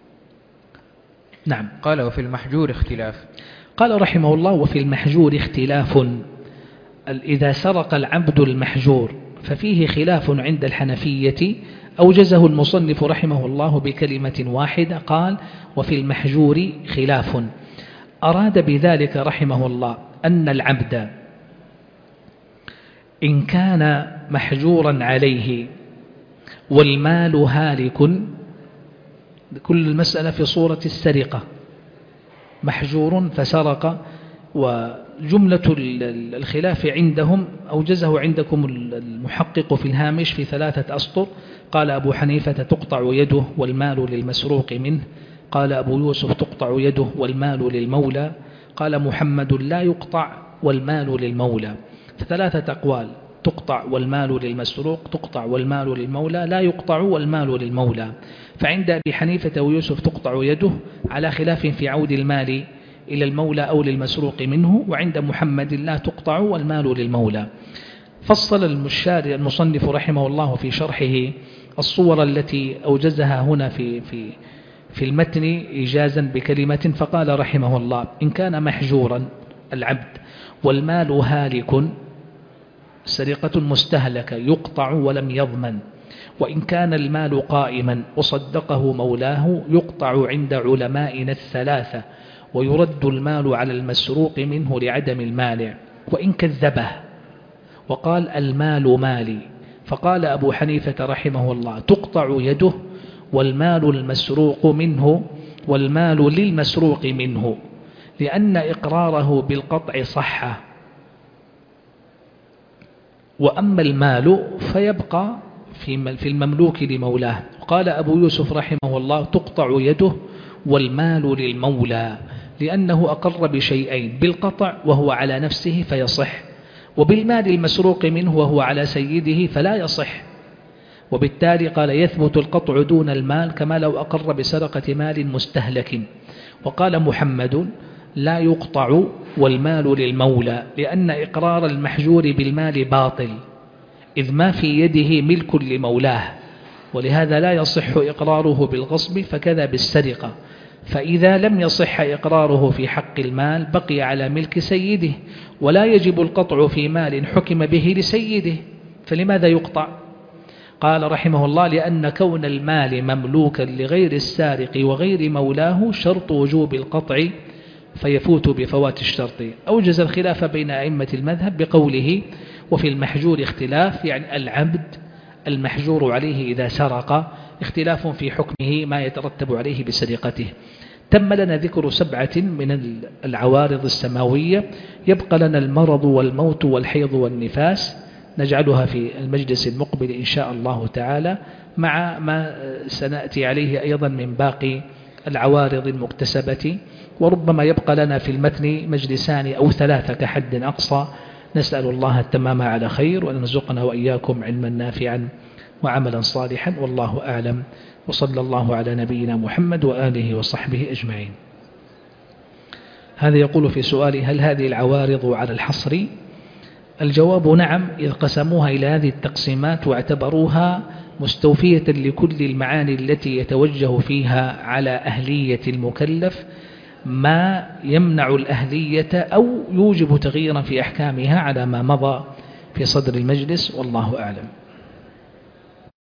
نعم. قال وفي المحجور اختلاف. قال رحمه الله وفي المحجور اختلاف. إذا سرق العبد المحجور ففيه خلاف عند الحنفية أوجزه المصنف رحمه الله بكلمة واحدة، قال وفي المحجور خلاف. أراد بذلك رحمه الله أن العبد إن كان محجورا عليه والمال هالك، كل المسألة في صورة السرقة، محجور فسرق، وجملة الخلاف عندهم أوجزه عندكم المحقق في الهامش في 3 أسطر. قال أبو حنيفة تقطع يده والمال للمسروق منه، قال أبو يوسف تقطع يده والمال للمولى، قال محمد لا يقطع والمال للمولى. ف3 أقوال: تقطع والمال للمسروق، تقطع والمال للمولى، لا يقطع والمال للمولى. فعند أبي حنيفة ويوسف تقطع يده على خلاف في عود المال إلى المولى أو للمسروق منه، وعند محمد لا تقطع والمال للمولى. فصل المصنف رحمه الله في شرحه الصور التي أوجزها هنا في المتن إيجازا بكلمة، فقال رحمه الله إن كان محجورا العبد والمال هالك، سرقة مستهلكة، يقطع ولم يضمن. وإن كان المال قائما وصدقه مولاه يقطع عند علمائنا 3، ويرد المال على المسروق منه لعدم المانع. وإن كذبه وقال المال مالي، فقال أبو حنيفة رحمه الله تقطع يده والمال المسروق منه والمال للمسروق منه، لأن إقراره بالقطع صح، وأما المال فيبقى في المملوك لمولاه. قال أبو يوسف رحمه الله تقطع يده والمال للمولى، لأنه أقر بشيئين: بالقطع وهو على نفسه فيصح، وبالمال المسروق منه وهو على سيده فلا يصح. وبالتالي قال يثبت القطع دون المال كما لو أقر بسرقة مال مستهلك. وقال محمد لا يقطع والمال للمولى، لأن إقرار المحجور بالمال باطل، إذ ما في يده ملك لمولاه، ولهذا لا يصح إقراره بالغصب، فكذا بالسرقة. فإذا لم يصح إقراره في حق المال بقي على ملك سيده، ولا يجب القطع في مال حكم به لسيده، فلماذا يقطع؟ قال رحمه الله لأن كون المال مملوكا لغير السارق وغير مولاه شرط وجوب القطع، فيفوت بفوات الشرط. أوجز الخلاف بين أئمة المذهب بقوله وفي المحجور اختلاف، يعني العبد المحجور عليه إذا سرق، اختلاف في حكمه ما يترتب عليه بسرقته. تم لنا ذكر 7 من العوارض السماوية، يبقى لنا المرض والموت والحيض والنفاس، نجعلها في المجلس المقبل إن شاء الله تعالى، مع ما سنأتي عليه أيضا من باقي العوارض المكتسبة. وربما يبقى لنا في المتن مجلسان أو 3 كحد أقصى. نسأل الله التمام على خير، وأن يرزقنا وإياكم علما نافعا وعملا صالحا، والله أعلم. وصلى الله على نبينا محمد وآله وصحبه أجمعين. هذا يقول في سؤال: هل هذه العوارض على الحصر؟ الجواب نعم، إذ قسموها إلى هذه التقسيمات واعتبروها مستوفية لكل المعاني التي يتوجه فيها على أهلية المكلف ما يمنع الأهلية أو يوجب تغييرا في أحكامها على ما مضى في صدر المجلس، والله أعلم.